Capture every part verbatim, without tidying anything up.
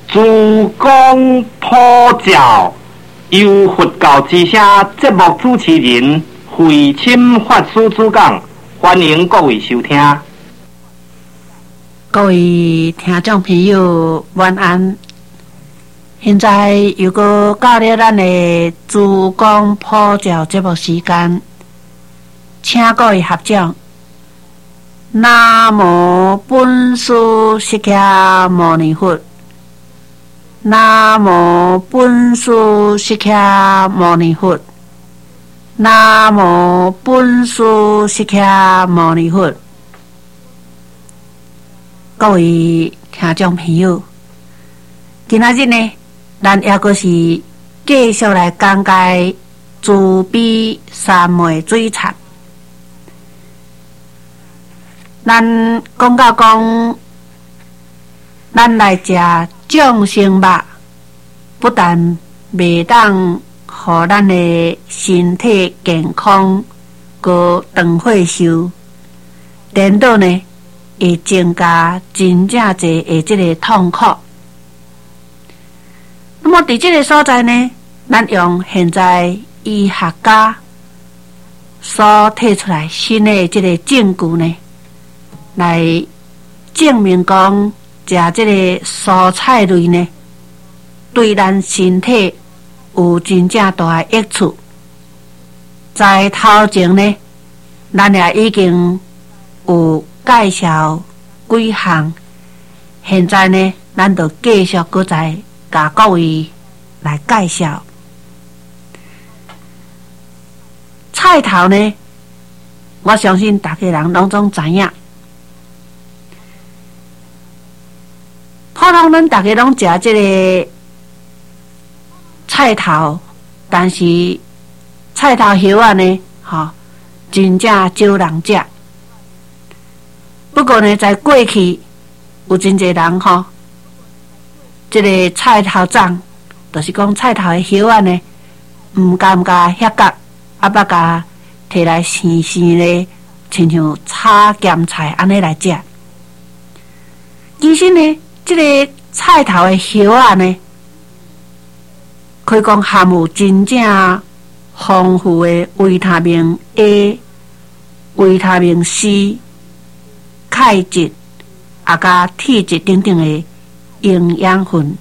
珠江普照，由佛教之声节目主持人慧清法师主讲，欢迎各位收听。 各位听众朋友，晚安。现在又搁到了咱的珠江普照节目时间，请各位合掌。南无本师释迦牟尼佛。南无本师释迦牟尼佛。南无本师释迦牟尼佛。各位听众朋友，今仔日呢，咱也阁是继续来讲解慈悲三昧水忏。咱讲到讲，咱来食众生肉，不但袂当互咱的身体健康，搁长岁寿，颠倒呢会增加真正侪的这个痛苦。那么伫这个所在呢，咱用现在医学家所提出来新的这个证据呢，来证明讲食这个蔬菜类呢，对咱身体有真正大的益处。在头前呢，咱也已经有介绍几项，现在呢，咱就继续搁再甲各位来介绍。菜头呢，我相信大家人拢总知影。普通咱大家拢食这个菜头，但是菜头叶啊呢，吼，真正少人食。不过呢，在过去有真侪人吼，这个菜头长，就是讲菜头的叶啊呢，唔甘甲遐角，啊捌甲摕来生生咧，亲像炒咸菜安尼来食。其实呢，这个菜头的叶啊呢，可以讲含有真正丰富的维他命 A、维他命 C、钙质啊，甲铁质等等的营养分，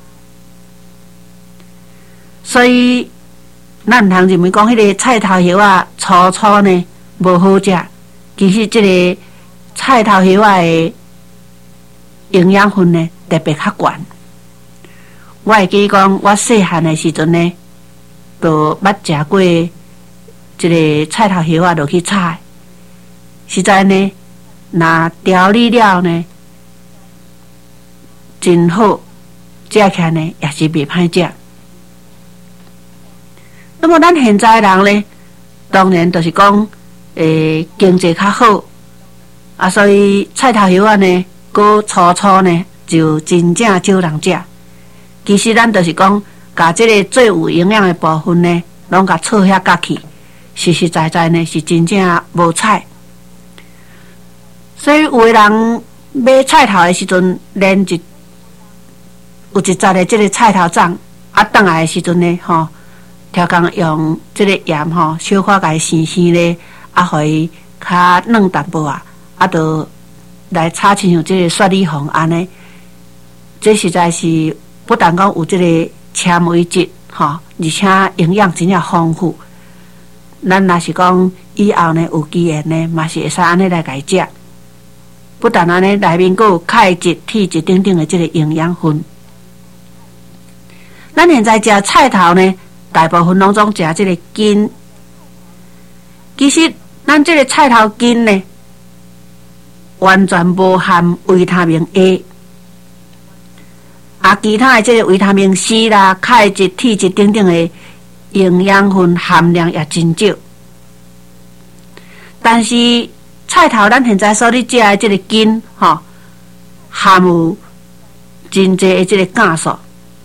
所以咱唔通认为讲迄个菜头叶啊粗粗呢无好食。其实这个菜头叶啊的营养分呢特别较悬。我会记讲，我细汉的时阵呢，都捌食过这个菜头叶啊，落去炒，实在呢，若调理了呢，真好，食起来呢也是袂歹食。那么咱现在人呢，当然就是讲，诶，经济较好，啊，所以菜头叶啊呢，搁粗粗呢，就真正少人食。其实咱就是讲，甲这个最有营养的部分呢，拢甲错遐角去，实实在在呢是真正无菜。所以有的人买菜头的时阵，连一有一扎的这个菜头长，啊，倒来的时阵呢，吼，超工用这个盐吼，小可甲伊生生咧，啊，互伊较软淡薄啊，啊，就来炒亲像这个雪里红安尼，这实在是。不但讲有这个纤维质，吼，而且营养真正丰富。咱若是讲以后呢有机缘呢，嘛是会使安尼来家食。不但安尼内面佫有钙质、铁质等等的这个营养分。咱现在食菜头呢，大部分拢总食这个根。其实咱这个菜头根呢，完全无含维他命 A。啊，其他的这个维他命 C 啦、钙质、铁质等等的营养分含量也真少。但是菜头咱现在所咧食的这个根，吼，含有真济的这个酵素，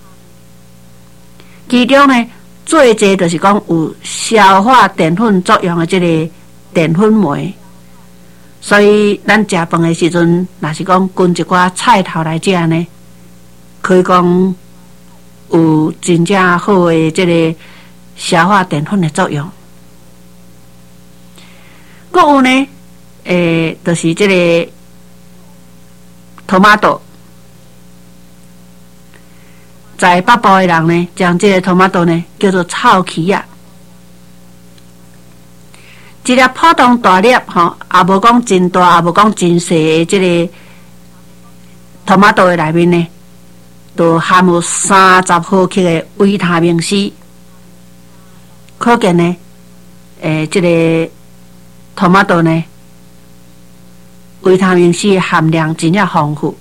其中呢最济就是讲有消化淀粉作用的这个淀粉酶。所以咱食饭的时阵，若是讲炖一寡菜头来食呢，可可以讲有真正好的这个消化淀粉的作用。还有呢，诶，就是这个토마토在北部的人呢，将这个토마토呢叫做草萁啊。一粒普通大粒吼，也无讲真大，也无讲真细的这个토마토的内面呢，都含有三十毫克的维他命 C。可见呢，诶，这个토마토呢，维他命 C 的含量真正丰富。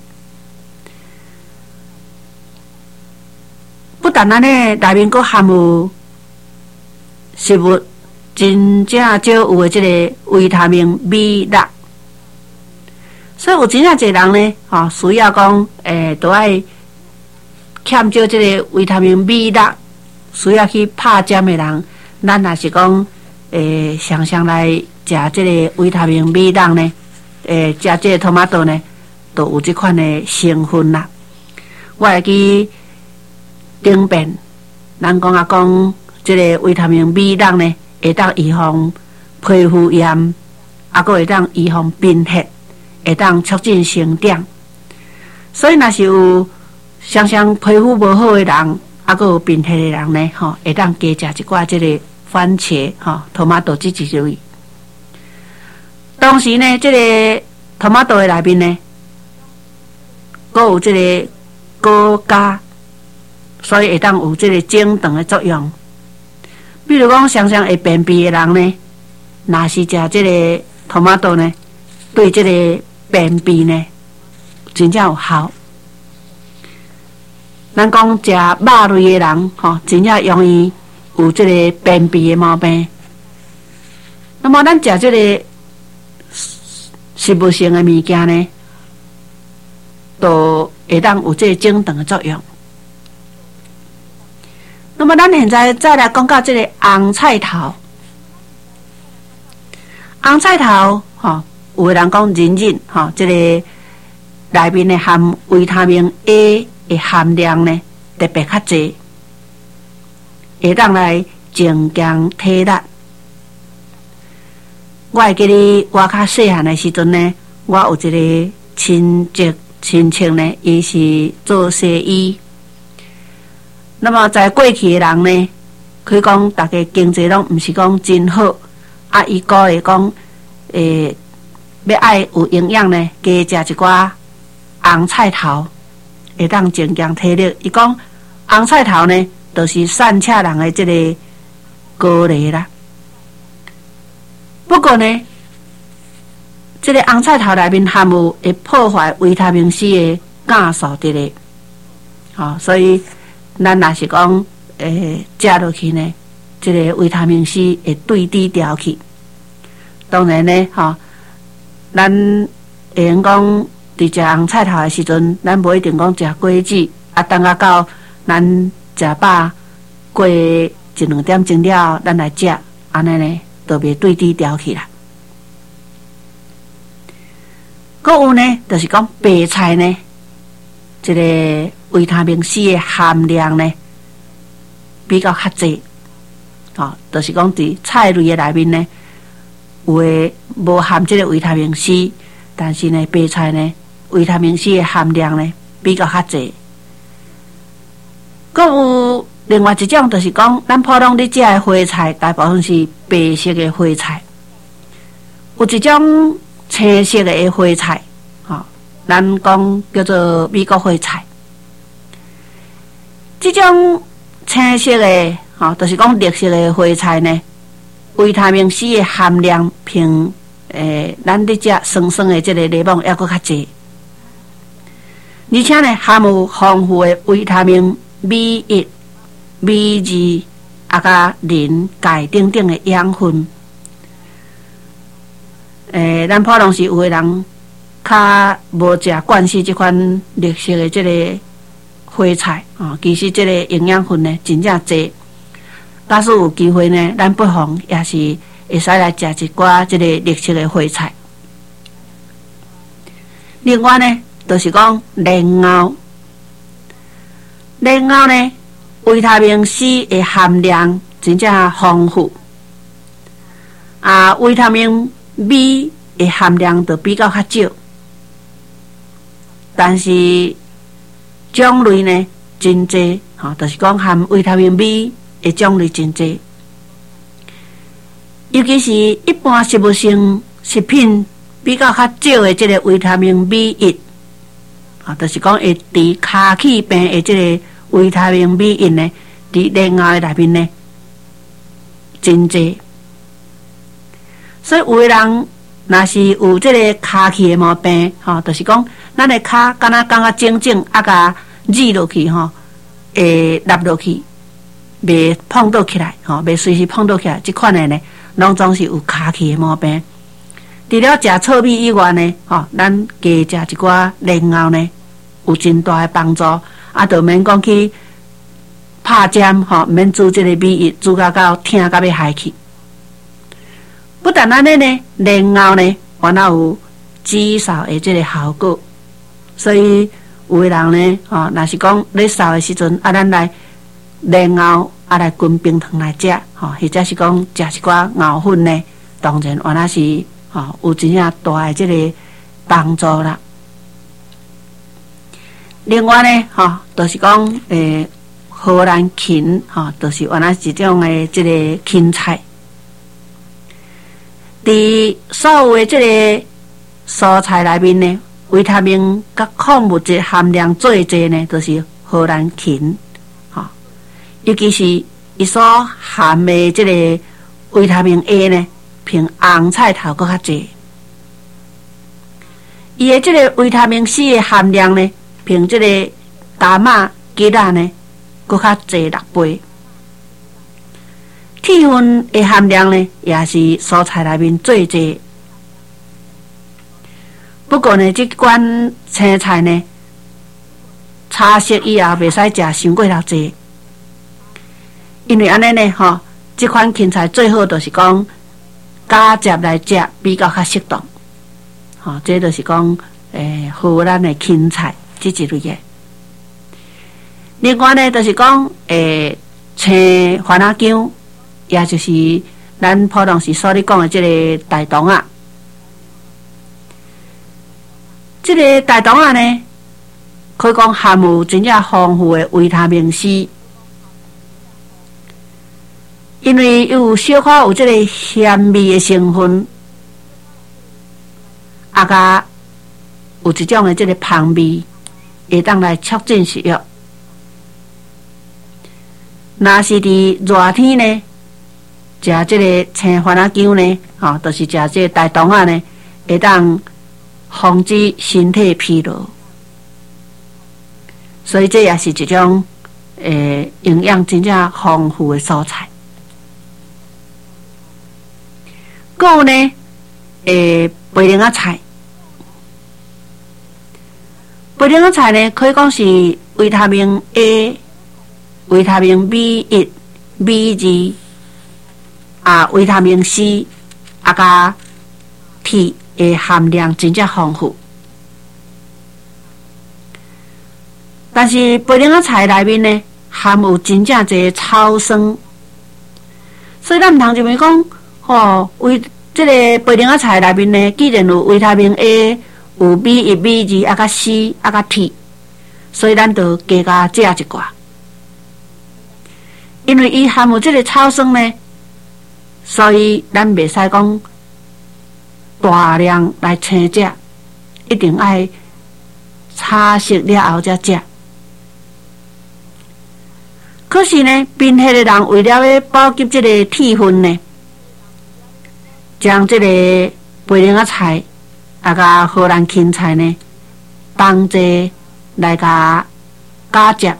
不但安尼，内面佫含有食物真正少有的这个维他命 B 六，所以有真正侪人呢，吼、哦、需要讲，诶，都爱欠少这个维他命 B 六，需要去拍针的人，咱也是讲，诶，常常来食这个维他命 B 六呢，诶，食这个토마토呢，都有这款的成分啦。我会记。顶边，咱讲啊讲，这个维他命 B 六呢，会当预防皮肤炎，啊，佫会当预防贫血，会当促进生长。所以，若是有常常皮肤无好的人，啊，佫有贫血的人呢，吼，会当加食一寡这个番茄，吼，토마토这一类。同时呢，这个토마토的内面呢，佫有这个高镉。所以会当有这个整肠的作用。比如讲，常常会便秘的人呢，若是食这个토마토呢，对这个便秘呢，真正有效。咱讲食肉类的人，吼、哦，真正容易有这个便秘的毛病。那么，咱食这个食物性的物件呢，都会当有这个整肠的作用。那么，咱现在再来讲到这个红菜头。红菜头，吼、哦，有的人讲仁仁，吼、哦，这个内面的含维他命 A 的含量呢，特别较济，会当来增强体力。我会记得我较细汉的时阵呢，我有一个亲戚亲戚呢，伊是做西医。那么在过去的人呢，可以讲大家经济拢毋是讲真好，啊，伊鼓励讲，诶，要爱有营养呢，加食一寡红菜头，会当增强体力。伊讲红菜头呢，就是善车人的这个高丽啦。不过呢，这个红菜头内面含有会破坏维他命 C 的酵素伫咧，好、哦，所以。咱若是讲，诶，食落去呢，这个维他命 C 会对低调去。当然呢，吼、哦，咱会用讲伫食红菜头的时阵，咱无一定讲食果子，啊，等啊到咱食饱过一两点钟了，咱来食，安尼呢，就袂对低调去啦。还有呢，就是讲白菜呢，这个。维他命 C 的含量呢比较较济，哦，就是讲伫菜类的内面呢，有诶无含这个维他命 C， 但是呢，白菜呢维他命 C 的含量呢比较较济。佮有另外一种，就是讲咱普通你食的花菜，大部分是白色的花菜，有一种青色的花菜，哦，咱讲叫做美国花菜。这种青色的，吼、哦，就是讲绿色的花菜呢，维他命 C 的含量平，诶，咱伫食酸酸的这个内容还佫较济，而且呢，含有丰富的维他命 B 一、B 二，啊，甲磷、钙等等的养分。诶，咱普通是有的人较无食惯势这款绿色的这个。花菜啊、哦，其实这个营养分呢真正济。假使有机会呢，咱不妨也是会使来食一寡这个绿色的花菜。另外呢，就是讲莲藕， 然后呢，维他命 C 的含量真正丰富，啊，维他命 B 的含量就比较较少，但是种类呢真济，吼，就是讲含维他命 B 的种类真济，尤其是一般食物性食品比较较少的这个维他命 B 一，啊，就是讲会治骹气病的这个维他命 B 一呢，伫莲藕的内面呢真济，所以有的人若是有这个骹气的毛病，吼，就是讲咱的骹敢若感觉整整啊，甲挤落去，吼，会立落去，袂碰倒起来，吼，袂随时碰倒起来，这款的呢，拢总是有骹气的毛病。除了食糙米以外呢，吼，咱加食一寡莲藕呢，有真大的帮助。啊，就免讲去拍针，吼，免煮这个米液，煮到到疼到要害去。不但安尼呢，莲藕呢，原来有止嗽的这个效果，所以有的人呢，吼，若是讲咧嗽的时阵，啊，咱来莲藕啊来滚冰糖来食，吼，或者是讲食一寡藕粉呢，当然原来是吼有真正大的这个帮助啦。另外呢，吼，就是讲诶，荷兰芹，吼，就是原来一种的这个芹菜。伫所有的这个蔬菜内面呢，维他命甲矿物质含量最济呢，就是荷兰芹，吼，尤其是伊所含的这个维他命 A 呢，比红菜头搁较济。伊的这个维他命 C 的含量呢，比这个大马鸡蛋呢，搁较济六倍。铁分的含量呢，也是蔬菜内面最济。不过呢，这款青菜呢，炒熟以后袂使食伤过头济，因为安尼呢，吼，这款芹菜最好就是讲加汁来食比较较适当。吼，这就是讲诶，荷兰的芹菜这一类的。另外呢，就是讲诶，青番仔姜。也就是咱普通时所咧讲的这个大肠啊，这个大肠啊呢，可以讲含有真正丰富的维他命 C， 因为有小可有这个咸味的成分，啊甲有一种的这个香味，会当来促进食欲。若是伫热天呢，食这个青番仔姜呢，吼，就是食这个大肠啊呢，会当防止身体疲劳，所以这也是一种诶营养真正丰富的蔬菜。还有呢，诶，白莲仔菜，白莲仔菜呢，可以讲是维他命 A、维他命 B 一、B 二。啊，维他命 C 啊，甲铁的含量真正丰富，但是白莲仔菜内面呢，含有真正侪草酸，所以咱毋通认为讲，吼，维这个白莲仔菜内面呢，既然有维他命 A， 有 B 一、B 二啊，甲 C 啊，甲铁，所以咱就加加食一寡，因为伊含有这个草酸呢。所以咱袂使讲大量来青食，一定爱炒熟了后才食。可是呢，贫血的人为了要补给这个铁分呢，将这个白莲仔菜啊甲荷兰芹菜呢，同齐来甲加食。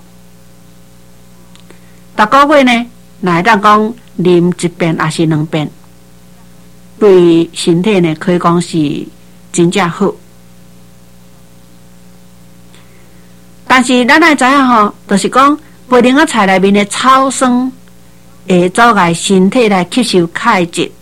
逐个月呢，若会当讲啉一遍还是两遍，对身体呢可以讲是真正好。但是咱爱知影吼，就是讲白莲仔菜内面的草酸会阻碍身体来吸收钙质，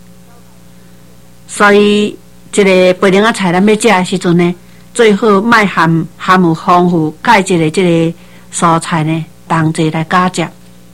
所以这个白莲仔菜咱要食的时阵呢，最好莫含含有丰富钙质的这个蔬菜呢，同齐来加食。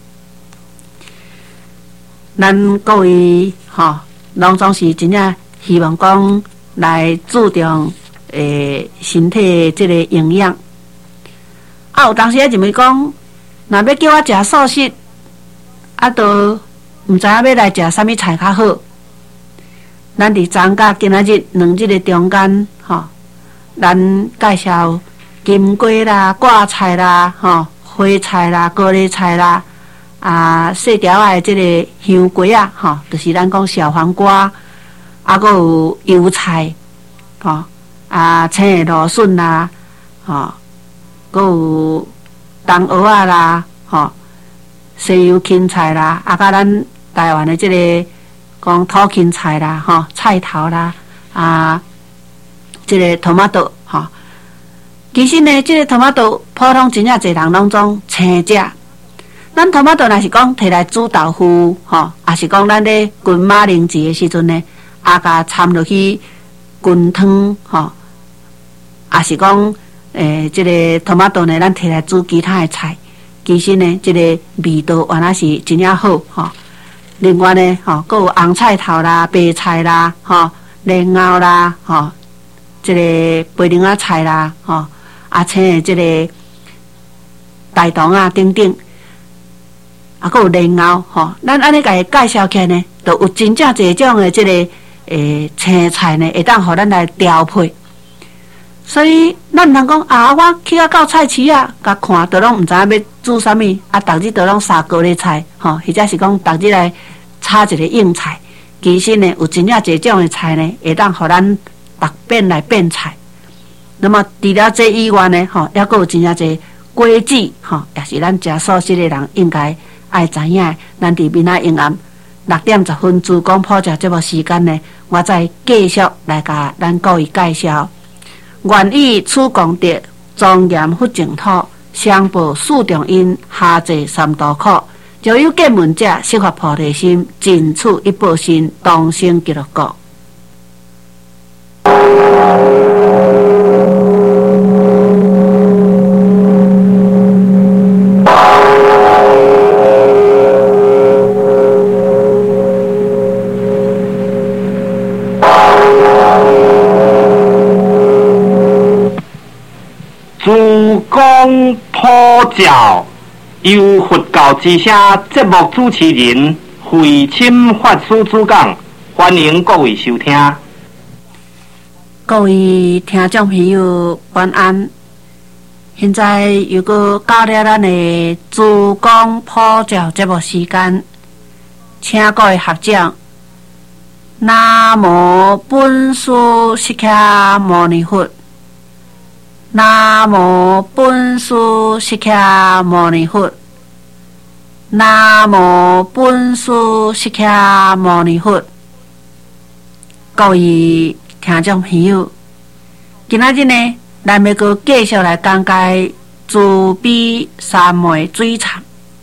咱各位吼，拢总是真正希望讲来注重诶身体即个营养。啊，有当时咧认为讲，若要叫我食素食，啊，都毋知影要来食啥物菜较好。咱伫昨甲今仔日两日的中间，吼，咱介绍金瓜啦、挂菜啦、吼花菜啦、高丽菜啦。啊，细条仔即个香瓜啊，吼，就是咱讲小黄瓜，啊，佮有油菜，吼，啊，青的芦笋啦，吼，佮有冬蚵仔啦，吼，西洋芹菜啦，啊，甲咱台湾的即个讲土芹菜啦，吼，菜头啦，啊，即个토마토，吼，其实呢，即个토마토普通真正侪人拢总青食。咱토마토若是讲摕来煮豆腐，吼，也是讲咱咧滚马铃薯的时阵呢，也甲掺落去滚汤，吼，也是讲诶，即、这个토마토呢，咱摕来煮其他的菜，其实呢，即、这个味道原来是真正好，吼。另外呢，吼，佮有红菜头啦、白菜啦，吼，莲藕啦，吼，即、这个白绫仔菜啦，吼，啊，青的即个大肠啊，等等。啊，佮有莲藕吼，咱安尼甲伊介绍起来呢，就有真正侪种的即、这个诶青菜呢，会当互咱来调配。所以咱毋通讲啊，我去啊到菜市啊，甲看都拢毋知影要煮啥物，啊，逐日都拢杀高丽菜吼，或者是讲逐日来炒一个硬菜。其实呢，有真正侪种的菜呢，会当互咱逐变来变菜。那么除了这以外呢，吼，还佫有真正侪果子吼，也是咱食素食的人应该爱知影。咱伫明仔营暗六点十分珠江普茶节目时间呢，我再继续来甲咱各位介绍。愿以此功德，庄严佛净土，上报四重因，下济三途苦。就有见闻者，悉发菩提心，尽此一报身，当生极乐国。 珠江普照，由佛教之声节目主持人慧清法师主讲，欢迎各位收听。 各位听众朋友，晚安。现在又搁到了咱的珠江普照节目时间，请各位合掌。南无本师释迦牟尼佛。南无本师释迦牟尼佛。南无本师释迦牟尼佛。各位听众朋友，今仔日呢，咱要阁继续来讲解慈悲三昧水忏。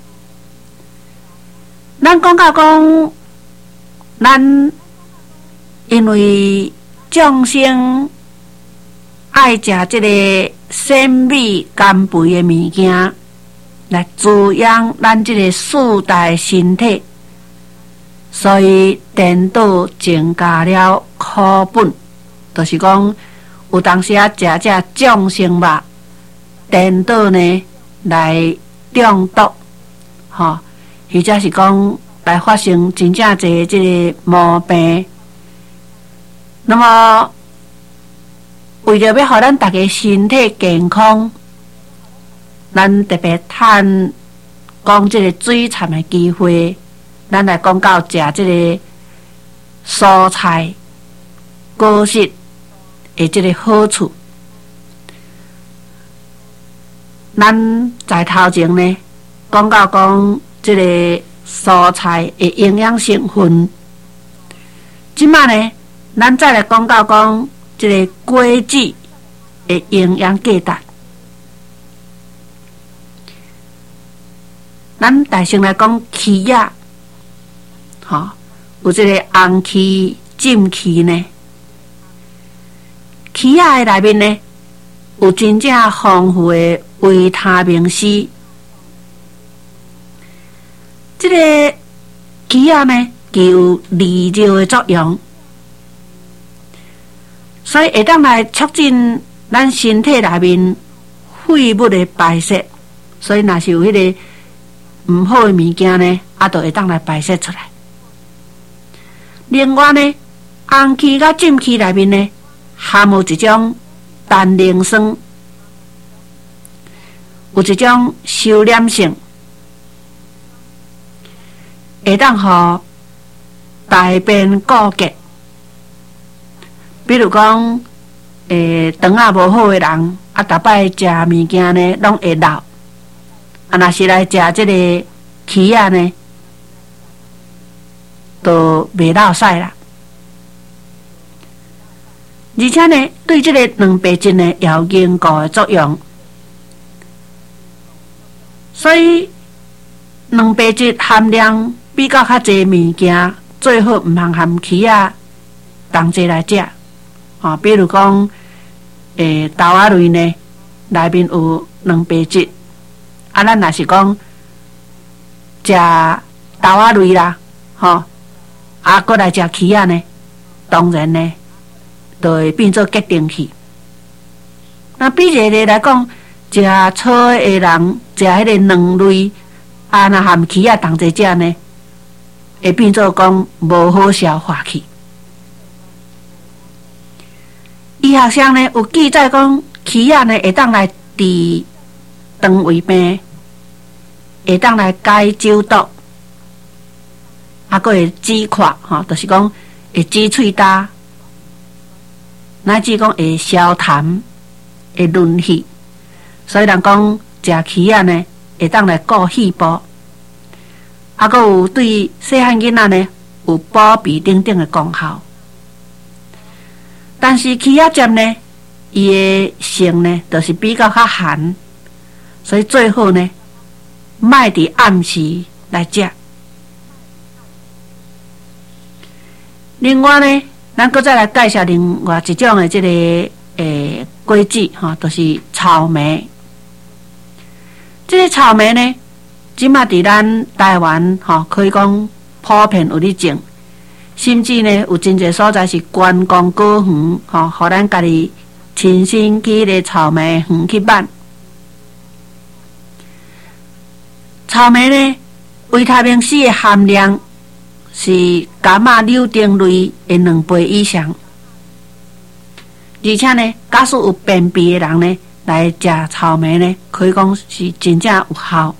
咱讲到讲，咱因为众生爱食这个鲜美甘肥的物件，来滋养咱这个四大身体，所以颠倒增加了苦本，就是讲有当时啊食这众生肉，颠倒呢来中毒，吼，或者是讲来发生真正侪这个毛病。那么为了要互咱大家身体健康，咱特别趁讲这个水忏的机会，咱来讲到食这个蔬菜果实的这个好处。咱在头前呢讲到讲这个蔬菜的营养成分，即摆呢咱再来讲到讲这个果子的营养价值。咱大先来讲起亚，吼，有这个红起、浸起呢。起亚的内面呢， 有真正丰富的维他命 C。这个杞仔呢，具有利尿的作用，所以会当来促进咱身体内面废物的排泄。所以若是有迄个毋好的物件呢，啊，就会当来排泄出来。另外呢，红芪甲浸芪内面呢，含有一种单宁酸，有一种收敛性，会当互大便固结。比如讲，诶，肠仔无好的人，啊，逐摆食物件呢，拢会漏。啊，若是来食这个芪仔呢，都袂落屎啦。而且呢，对这个卵白质呢，也有凝固的作用。所以，卵白质含量比较较侪物件，最好毋通含芪仔同齐来食。啊，比如讲，诶，豆仔类呢，内面有卵白质。啊，咱若是讲食豆仔类啦，吼，啊，搁来食芪仔呢，当然呢，就会变做结晶去。那比例的来讲，食草的人食迄个卵类，啊，若含芪仔同齐食呢，会变做讲无好消化去。医学上呢有记载讲，芪仔呢会当来治肠胃病，会当来解酒毒，啊，佫会止咳，吼，就是讲会止喙焦，乃至讲会消痰，会润肺。所以人讲食芪仔呢，会当来固肺部，啊，佫有对细汉囡仔呢有保鼻等等的功效。但是芪仔汁呢，伊的性呢，就是比较较寒，所以最好呢，莫伫暗时来食。另外呢，咱搁再来介绍另外一种的这个诶果子吼，就是草莓。这个草莓呢，即马伫咱台湾吼，可以讲普遍有咧种。甚至呢，有真侪所在是观光果园，吼，互咱家己亲身去迄个草莓园去买。草莓呢，维他命 C 的含量是伽马柳丁类的两倍以上，而且呢，假使有便秘的人呢，来食草莓呢，可以讲是真正有效。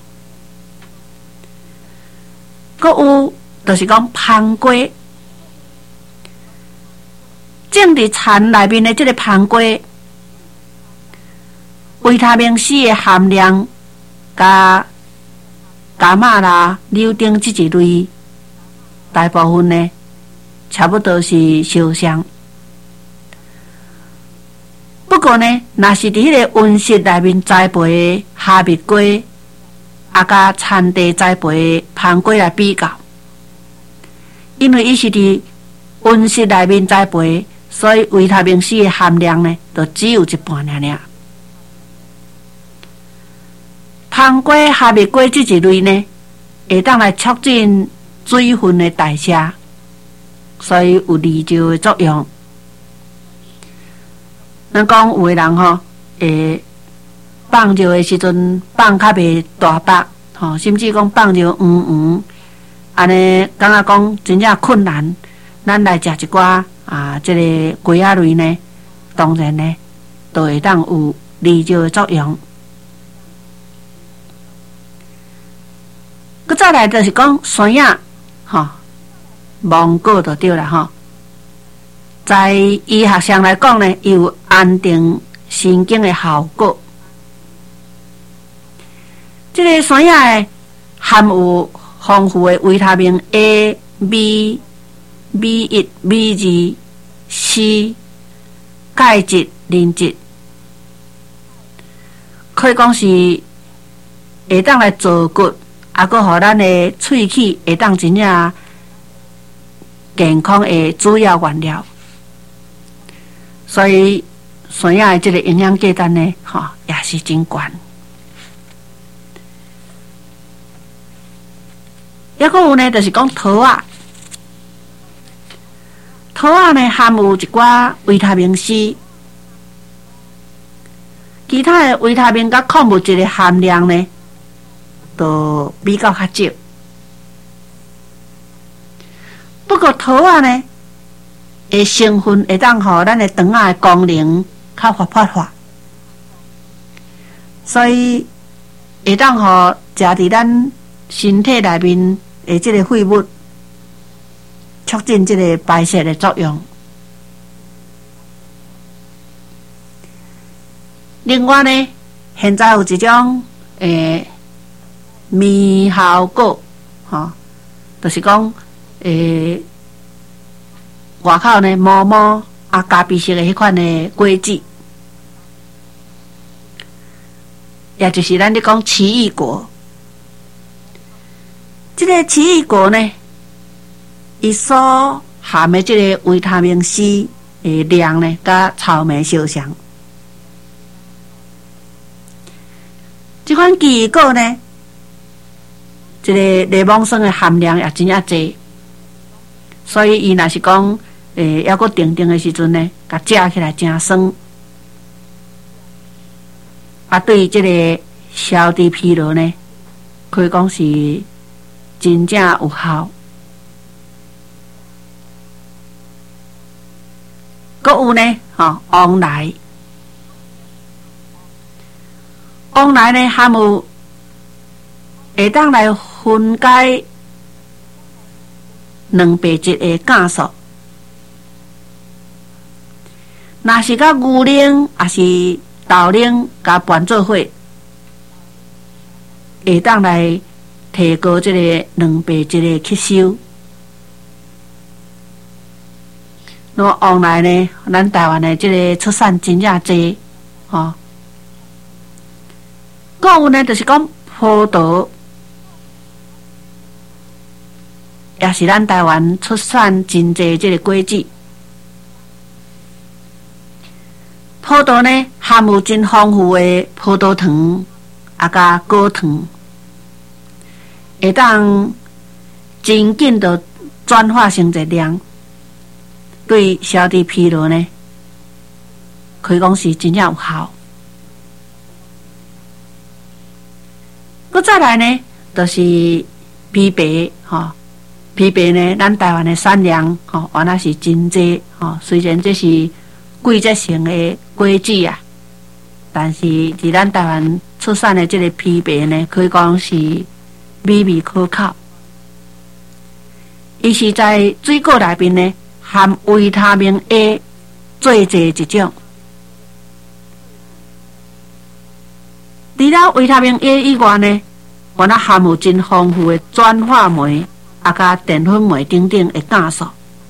阁有就是讲香瓜。种伫田内面的这个香瓜，维他命 C 的含量，加伽马啦、柳丁这一类，大部分呢，差不多是相像。不过呢，若是伫迄个温室内面栽培的哈密瓜，啊，甲产地栽培的香瓜来比较，因为伊是伫温室内面栽培。所以维他命 C 的含量呢，就只有一半尔尔。香瓜、哈密瓜这一类呢，会当来促进水分的代谢，所以有利尿的作用。咱讲有的人吼，会放尿的时阵放较袂大腹，吼，甚至讲放尿黄黄，安尼感觉讲真正困难。咱来食一寡。啊，这个果仔类呢，当然呢，都会当有利尿的作用。佮再来就是讲酸叶，吼，芒果就对了吼。在医学上来讲呢，有安定神经的效果。这个酸叶含有丰富的维他命 A、B。B 一、B 二、C、钙质、磷质，可以讲是会当来做骨，啊，佮互咱的喙齿会当真正健康的主要原料。所以山野的这个营养价值呢，吼、哦、也是真悬。还佫有呢，就是讲桃啊，桃啊呢含有一寡维他命 C， 其他的维他命甲矿物质的含量呢，都比较较少。不过桃啊呢，的成分会当互咱的肠仔的功能较活泼化，所以会当互食伫咱身体内面的这个废物，促进这个排泄的作用。另外呢，现在有一种诶猕猴果，吼、哦，就是讲诶外口呢毛毛啊咖啡色的迄款的果子，也就是咱咧讲奇异果。这个奇异果呢，伊所含的这个维他命 C 的量呢，甲草莓相像。这款奇异果呢，这个柠檬酸的含量也真正济，所以伊若是讲诶，抑个定定的时阵呢，甲食起来真酸。啊，对这个消除疲劳呢，可以讲是真正有效。阁有呢，吼黄梨，黄梨呢含有会当来分解蛋白质的酵素。若是甲牛奶还是豆奶甲拌做伙，会当来提高这个蛋白质的吸收。那么往来呢，咱台湾的这个出产真正多，吼。还有呢，就是讲葡萄，也是咱台湾出产真济这个果子。葡萄呢，含有真丰富的葡萄糖，啊甲果糖，会当真紧的转化成热量，对消除疲劳呢，可以讲是真正有效。佮再来呢，就是枇杷，吼，枇杷呢，咱台湾的产量，吼，原来是真济，吼，虽然这是季节性的果子啊，但是伫咱台湾出产的这个枇杷呢，可以讲是美味可口。伊是在水果内面呢，含维他命 A 最济一种。除了维他命 A 以外呢，原来含有真丰富的转化酶啊，甲淀粉酶等等的酵素。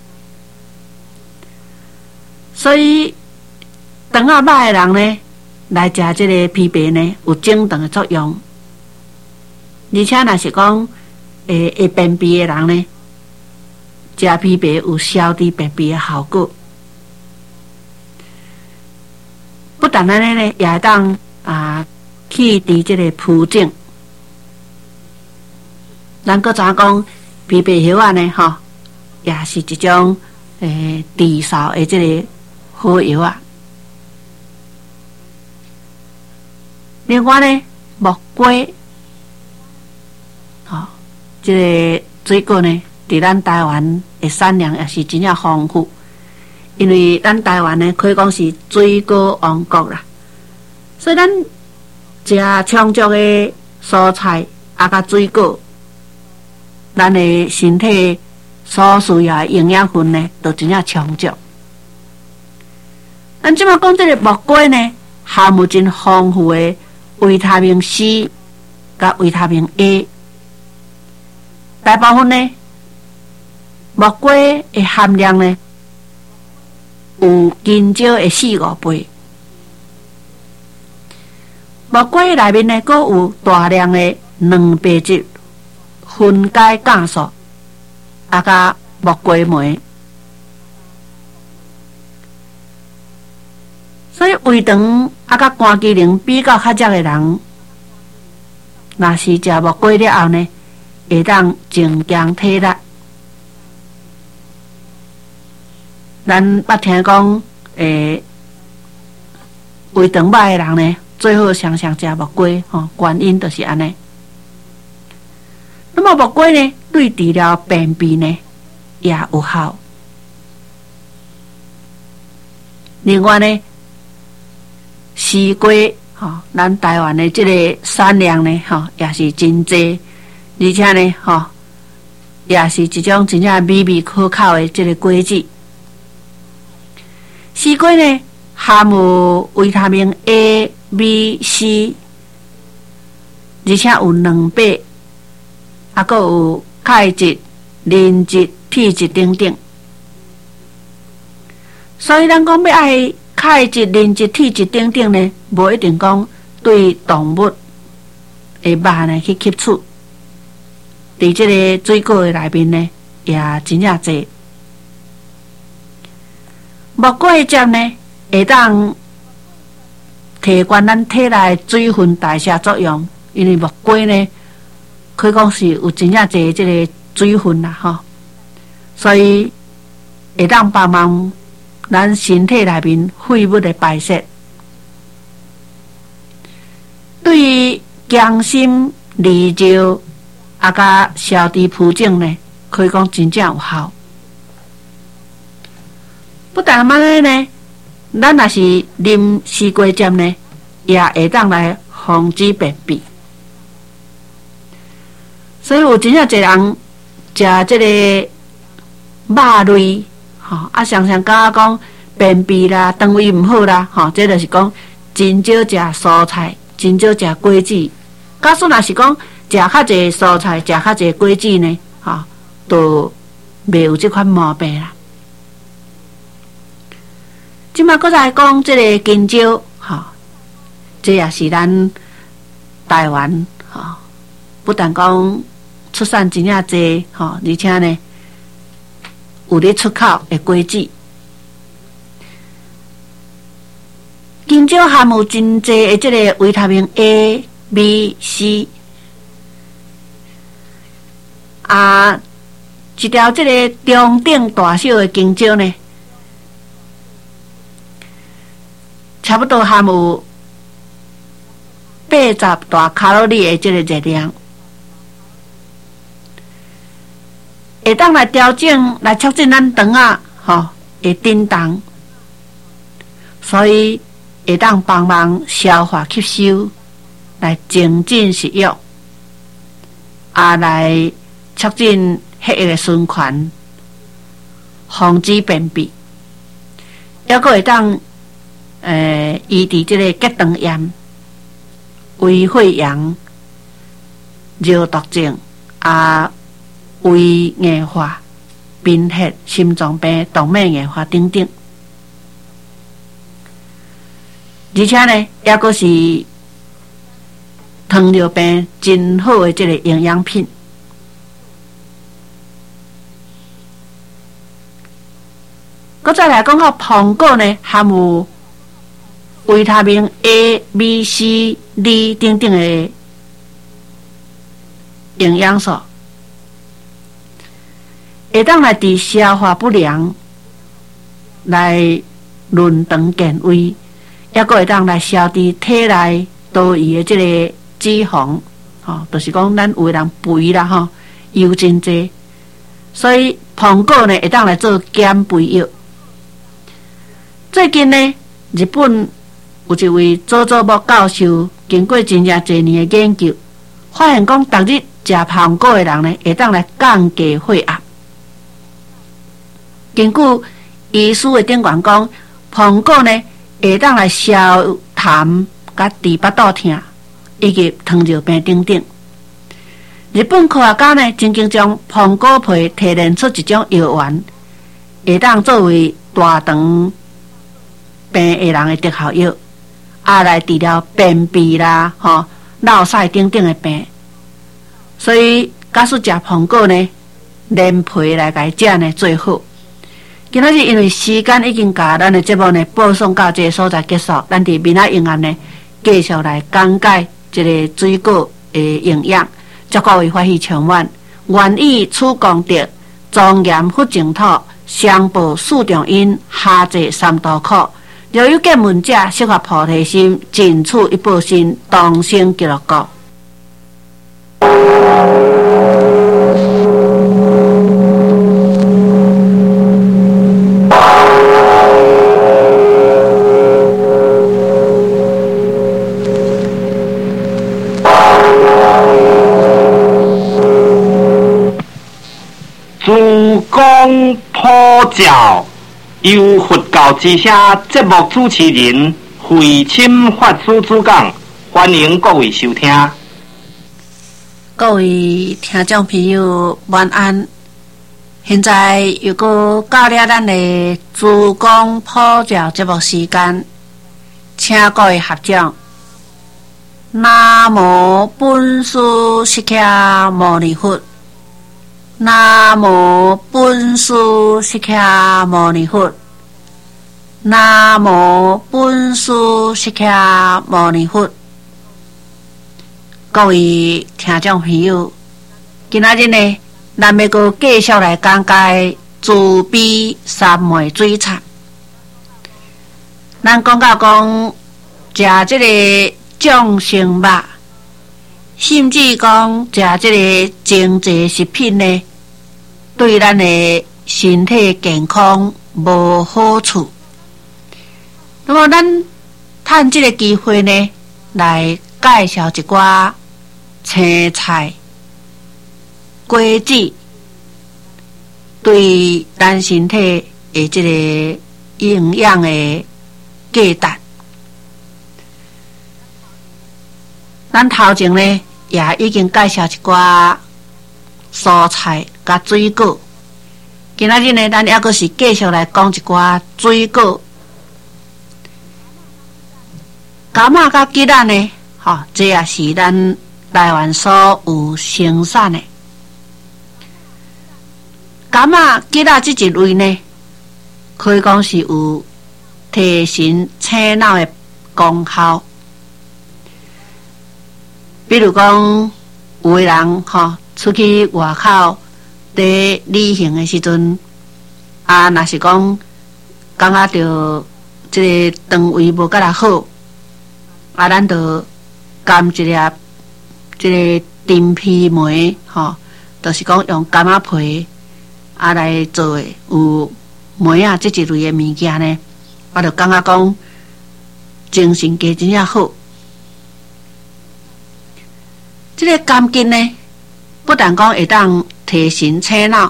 所以肠仔歹的人呢，来食这个枇杷呢，有整肠的作用。而且若是讲会会便秘的人呢，食枇杷有消除便秘的效果。不但安尼呢，也会当啊去除这个浮肿。咱搁知影讲枇杷叶啊呢，吼，也是一种诶治嗽的这个好药啊。另外呢，木瓜，吼、哦，这个水果呢，伫咱台湾的产量也是真正丰富，因为咱台湾呢可以讲是水果王国啦，所以咱食充足的蔬菜啊，甲水果，咱的身体所需要的营养分呢，都真正充足。咱即马讲这个木瓜呢，含有真丰富的维他命 C 甲维他命 A， 大部分呢，木瓜的含量呢，有金蕉的四五倍。木瓜内面呢，佫有大量的蛋白质分解酵素，啊甲木瓜酶。 所以胃肠啊，甲肝机能比较较弱的人，若是食木瓜了后呢，会当增强体力。咱捌听讲，诶，胃肠歹的人呢，最好常常食木瓜，吼，原因就是安尼。那么木瓜呢，对治疗便秘呢也有效。另外呢，西瓜，吼、哦，咱台湾的这个产量呢，吼、哦，也是真济，而且呢，吼、哦，也是一种真正美味可口的这个果子。西瓜呢，含有维他命 A、B、C， 而且有两倍，还佫有钙质、磷质、铁质等等。所以咱讲要爱钙质、磷质、铁质等等呢，无一定讲对动物的肉呢去吸取，伫这个水果的内面呢，也真正侪。木瓜的汁呢，会当提悬咱体内水分代谢作用，因为木瓜呢，可以讲是有真正侪这个水分啦，吼，所以会当帮忙咱身体内面废物的排泄，对于强心利尿啊，甲消除浮肿呢，可以讲真正有效。不但安尼呢，咱若是啉西瓜汁呢，也会当来防止便秘。所以有真正侪人食这个肉类，吼、哦、啊，常常讲讲便秘啦、肠胃毋好啦，吼、哦，这就是讲真少食蔬菜，真少食果子。假使若是讲食较侪蔬菜，食较侪果子呢，吼、哦，都袂有这款毛病啦。即马搁再讲这个金蕉，吼、哦，这也是咱台湾，吼、哦，不但讲出产真正济，吼、哦，而且呢，有咧出口的果子。金蕉含有真济的这个维他命 A、B、C， 啊，一条这个中等大小的金蕉呢，差不多含有八十大卡路里的这个热量，会当来调整、来促进咱肠啊，吼，会震动，所以会当帮忙消化吸收，来增进食欲，啊，来促进血液的循环，防止便秘，还佫会当诶医治这个结肠炎、胃溃疡、尿毒症啊、胃硬化、贫血、心脏病、动脉硬化等等。而且呢，也佫是糖尿病真好的这个营养品。佫再来讲到苹果呢，含有维他命 A、B、C、D 等等的营养素，会当来治消化不良，来润肠健胃。也佫会当来消除体内多余的这个脂肪，吼、哦，就是讲咱有的人肥啦，吼，油真济，所以苹果呢会当来做减肥药。最近呢，日本有一位佐佐木教授，经过真正侪年的研究，发现讲，逐日食苹果的人呢，会当来降低血压。根据医师的顶管讲，苹果呢，会当来消痰、甲治巴肚痛以及糖尿病等等。日本科学家呢，曾经将苹果皮提炼出一种药丸，会当作为大肠病的人的特效药，啊来治疗便秘啦、吼、落屎等等的病。所以，假使食苹果呢，连皮来甲伊食呢最好。 今仔日因为时间已经甲咱的节目呢播送到这个所在结束，咱伫明仔永安呢继续来讲解这个水果的营养，祝各位欢喜充满。愿以此功德，庄严佛净土，相报四重因，下济三途苦。若有见闻者，适合菩提心，尽此一报身，同生极乐国。 诸公普照，由佛教之声节目主持人慧钦法师主讲，欢迎各位收听。 各位听众朋友，晚安。现在又过到了咱的诸公普照节目时间，请各位合掌。南无本师释迦牟尼佛。南无本师释迦牟尼佛。南无本师释迦牟尼佛。各位听众朋友，今仔日呢，咱要阁继续来讲解慈悲三昧水产。咱讲到讲食这个众生肉，甚至讲食这个精济食品呢，对咱的身体健康无好处。那么咱趁这个机会呢，来介绍一寡青菜、果子对咱身体的这个营养的价值。咱头前呢也已经介绍一寡蔬菜甲水果，今仔日呢，咱还阁是继续来讲一寡水果。柑仔甲桔仔呢，吼、哦，这也是咱台湾所有生产的。柑仔、桔仔这一类呢，可以讲是有提神醒脑的功效。比如讲，有的人吼、哦、出去外口伫旅行的时阵，啊，若是讲感觉到这个肠胃无甲来好，啊，咱就甘一粒这个陈皮梅，吼、哦，就是讲用柑仔皮啊来做的，有梅啊这一类的物件呢，我就感觉讲精神加真正好。这个柑桔呢，不但讲会当提神醒脑，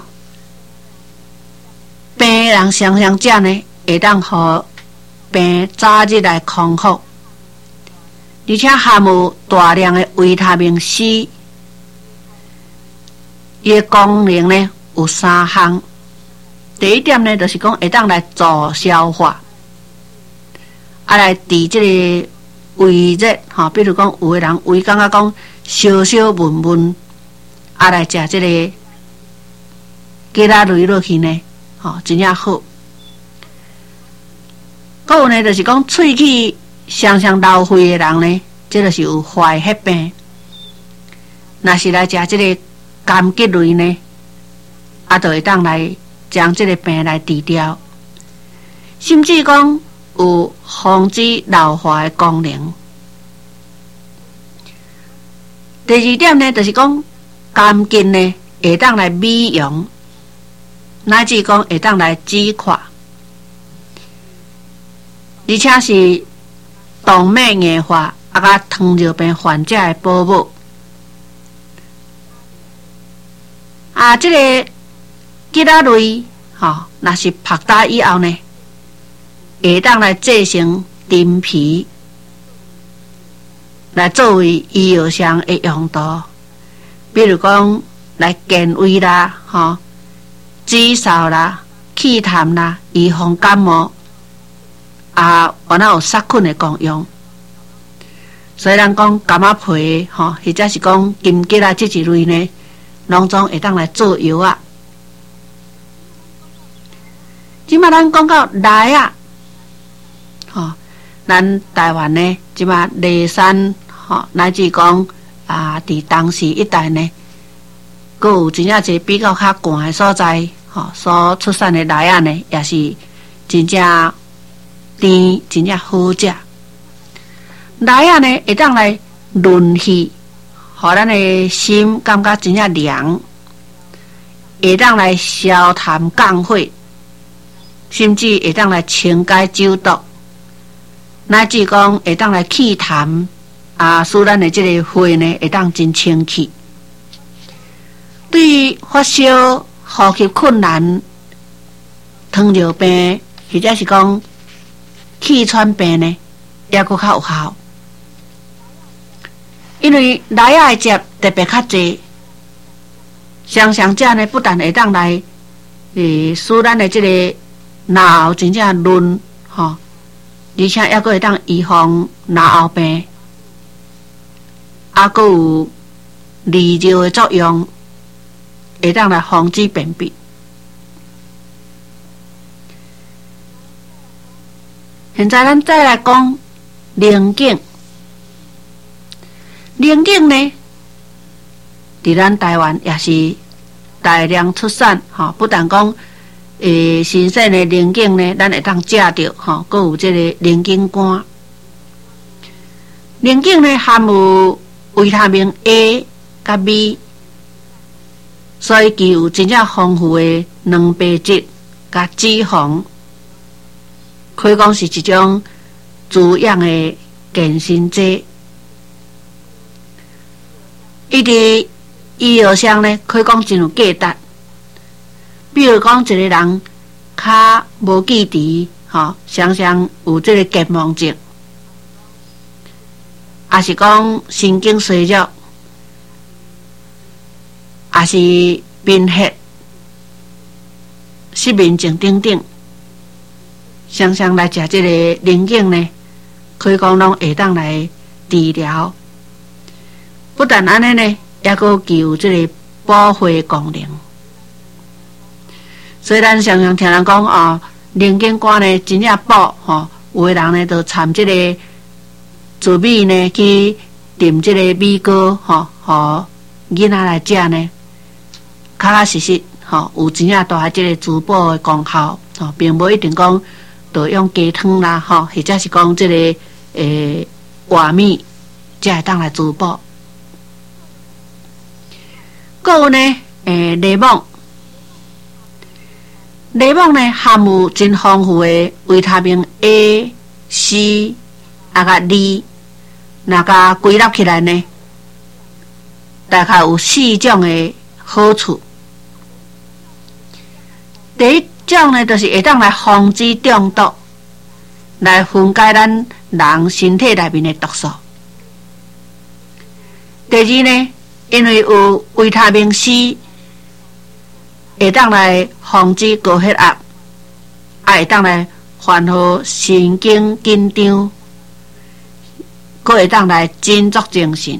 病的人常常食呢，会当互病早日来康复，而且含有大量的维他命 C， 伊的功能呢有三项。第一点呢，就是讲会当来助消化，啊来治这个胃热，吼，比如讲有的人胃感觉讲烧烧闷闷，啊来食这个鸡仔类落去呢，吼，真正好。还有呢，就是讲喙齿常常流血的人呢，这就是有坏血病。若是来食这个柑桔类呢，啊，就会当来将这个病来治疗，甚至讲有防止老化的功能。第二点呢，就是讲柑桔呢会当来美容，乃至讲会当来止垮，而且是动脉硬化啊甲糖尿病患者的保姆。啊，这个桔仔类，吼、哦，若是拍打以后呢，会当来制成陈皮，来作为医药上的用途，比如讲来健胃啦，吼、哦，止嗽啦、祛痰啦、预防感冒，啊，原来有杀菌的功用。所以咱讲柑仔皮，吼、哦，或者是讲金桔啊这一类呢，拢总会当来做药啊。 即马咱讲到来啊，吼，咱台湾呢，即马梨山，吼，乃至讲啊，伫当时一带呢，佫有真正一个比较较寒的所在，吼，所出产的梨啊呢，也是真正甜，真正好食。梨啊呢，会当来润气，互咱的心感觉真正凉，会当来消痰降火。甚至会当来清解酒毒，乃至讲会当来祛痰，啊，使咱的这个肺呢会当真清气。对于发烧、呼吸困难、糖尿病或者是讲气喘病呢，也佫较有效。因为梨仔的汁特别较济，常常者呢不但会当来，诶，使咱的这个脑真正润吼，而且也佫会当预防脑后病，啊，佫有利尿的作用，会当来防止便秘。现在咱再来讲龙井，龙井呢，伫咱台湾也是大量出产，吼，不但讲。诶，新鲜的龙井呢，咱会当食着吼，佫有这个龙井干。龙井呢含有维他命 A 甲 B， 所以具有真正丰富的蛋白质甲脂肪，可以讲是一种滋养的健身剂。伊伫医药上呢，可以讲真有价值。比如讲，一个人较无记忆，吼，常常有这个健忘症，也是讲神经衰弱，也是贫血、失眠症等等，常常来食这个龙井呢，可以讲拢会当来治疗。不但安尼呢，也佫具有这个保肺功能。所以咱常常听人讲啊，龙井干呢真正补吼，有的人呢就掺这个糯米呢去炖这个米糕吼，吼囡仔来食呢，确确实实吼有真正大这个滋补的功效吼，并无一定讲就用鸡汤啦吼，或者是讲这个诶活米才会当来滋补。还有呢，诶柠檬。柠檬呢含有真丰富的维他命 A、C 啊甲 D， 那甲归纳起来呢，大概有四种的好处。第一种呢，就是会当来防止中毒，来分解咱人身体内面的毒素。第二呢，因为有维他命 C。会当来防止高血压，啊会当来缓和神经紧张，佫会当来振作精神。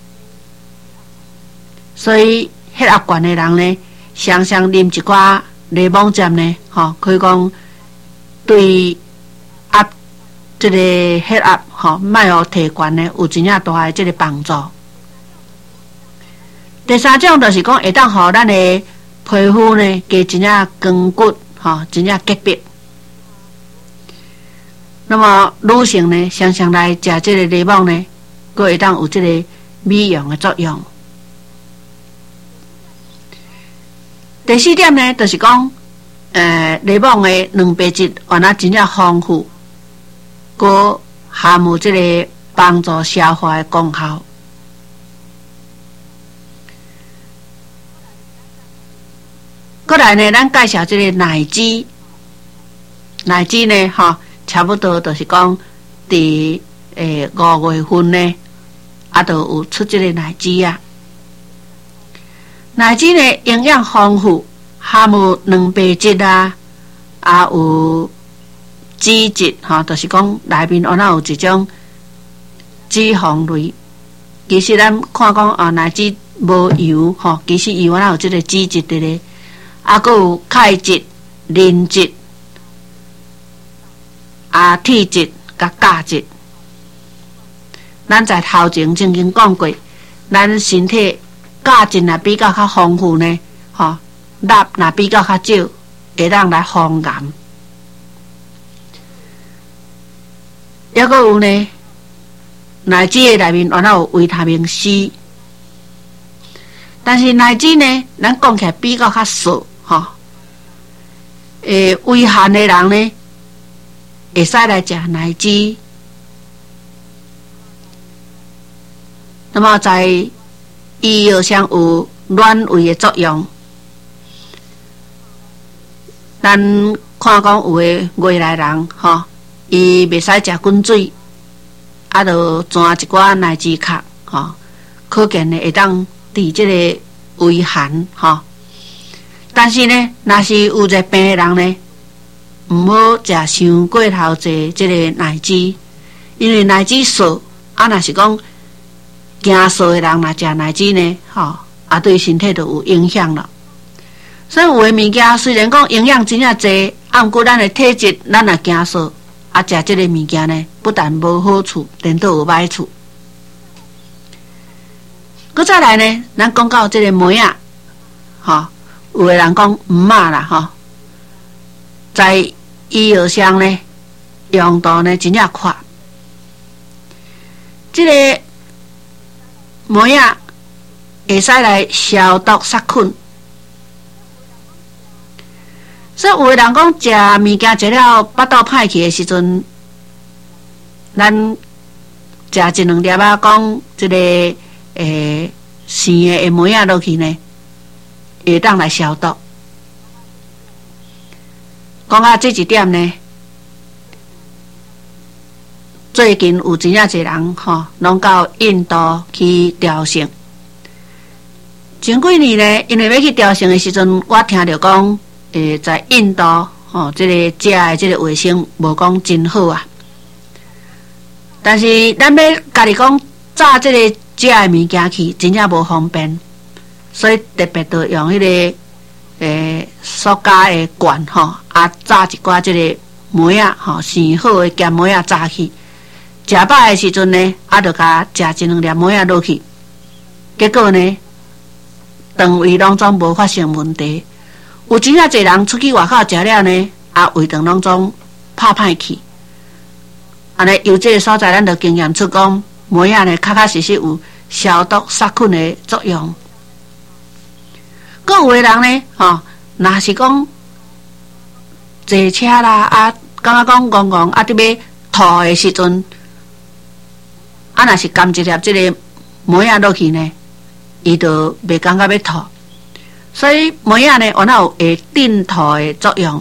所以血压高的人呢，常常啉一寡柠檬汁呢，吼，可以讲对压这个血压吼，卖互提悬呢，有真正大的这个帮助。第三种就是讲会当互咱的皮肤呢，加真正光骨，吼，真正洁白。那么女性呢，常常来食这个柠檬呢，佫会当有这个美容的作用。第四点呢，就是讲，呃，柠檬的蛋白质原来真正丰富，佫含有这个帮助消化的功效。过来呢，咱介绍这个奶汁，奶汁呢，吼，差不多就是讲，伫诶五月份呢，啊，就有出这个奶汁啊。奶汁呢，营养丰富，含有蛋白质啊，啊有脂质，吼，就是讲内面安那有一种脂肪类。其实咱看讲啊，奶汁无油，吼，其实油安那有这个脂质的咧。啊，佫有钙质、磷质， 啊体质甲价值。咱在头前曾经讲过，咱身体价值若比较较丰富呢，吼，钠若比较较少，会当来防癌。抑阁有呢，奶汁的内面原来有维他命 C， 但是奶汁呢，咱讲起来比较较少，吼。诶，胃寒的人呢，会使来食奶汁。那么在医药上有暖胃的作用。咱看讲有的外来人，吼，伊袂使食滚水，啊，就钻一寡奶汁壳，吼，可见呢会当治这个胃寒，吼。但是呢，若是有一病的人呢，毋好食伤过头济这个奶汁，因为奶汁素，啊，若是讲惊素的人若食奶汁呢，吼，啊，对身体就有影响了。所以有的物件虽然讲营养真正济，啊，毋过咱的体质，咱若惊素，啊，食这个物件呢，不但无好处，连都有歹处。佮再来呢，咱讲到这个梅啊，吼，有的人讲毋捌啦，吼，在医药上呢，用途呢真正宽。这个梅啊，会使来消毒杀菌。所以有的人讲食物件食了腹肚歹去的时阵，咱食一两粒啊，讲这个诶生的的梅啊落去呢，会当来消毒。讲啊，这一点呢，最近有真正侪人吼，拢到印度去朝圣。前几年呢，因为要去朝圣的时阵，我听着讲。诶，在印度吼，这个食的这个卫生无讲真好啊。但是咱要家己讲炸这个食的物件去，真正无方便，所以特别都用迄、那个诶塑胶的罐吼，啊炸一寡这个梅啊吼，生好的咸梅啊炸去。食饱的时阵呢，啊就甲食一两粒梅啊落去，结果呢，肠胃拢总无发生问题。有真正侪人出去外口食了呢，啊胃肠拢总拍歹去。安尼由这个所在，咱就经验出讲，梅啊呢，确确实实有消毒杀菌的作用。佮有的人呢，吼，若是讲坐车啦，啊，感觉讲戆戆，啊，伫要吐的时阵，啊，若是含一粒这个梅啊落去呢，伊就袂感觉要吐。所以梅啊呢，原来有会镇吐的作用。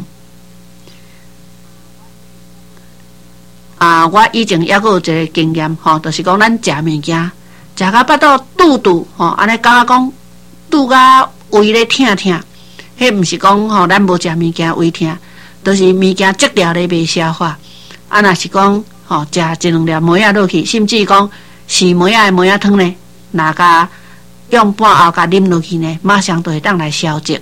啊，我以前也有一个经验吼，就是讲咱食物件，食到腹肚肚肚吼，安尼感觉讲肚甲胃咧疼疼，迄毋是讲吼咱无食物件胃疼，就是物件积了咧袂消化。啊，若是讲吼食一两粒梅啊落去，甚至讲是梅啊的梅啊汤呢，若甲用半后甲啉落去呢，马上就会当来消积。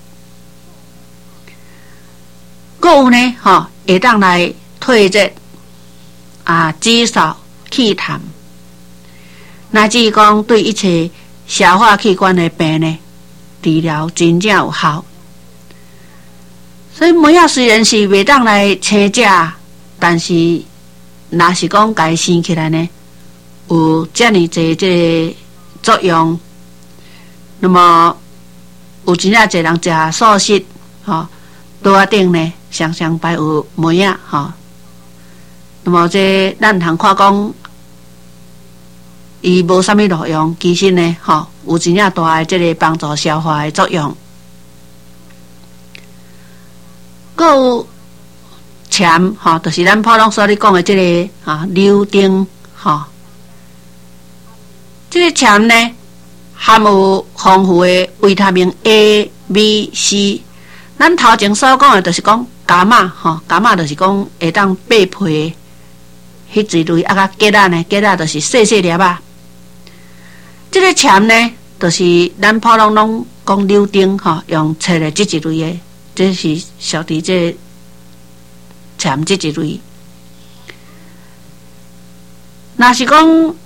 还有呢，吼会当来退热啊，减少气痰，乃至讲对一切消化器官的病呢，治疗真正有效。所以梅啊虽然是袂当来生食，但是若是讲家生起来呢，有遮尔济这个作用。那么有真正侪人食素食，吼，桌仔顶呢常常摆有梅啊，吼。那么这咱通看讲，伊无啥物路用，其实呢，吼，有真正大的这个帮助消化的作用。还有签，吼，就是咱普通所咧讲的这个啊柳丁，吼，这个签呢。含有丰富的维他命 A、B、C。咱头前所讲的，就是讲伽马吼，伽马就是讲会当扒皮迄一类，啊，甲芥仔呢，芥仔就是细细粒啊。这个签呢，就是咱普通拢讲柳丁吼，用切的这一类的，这是属于这签这一类。 若是讲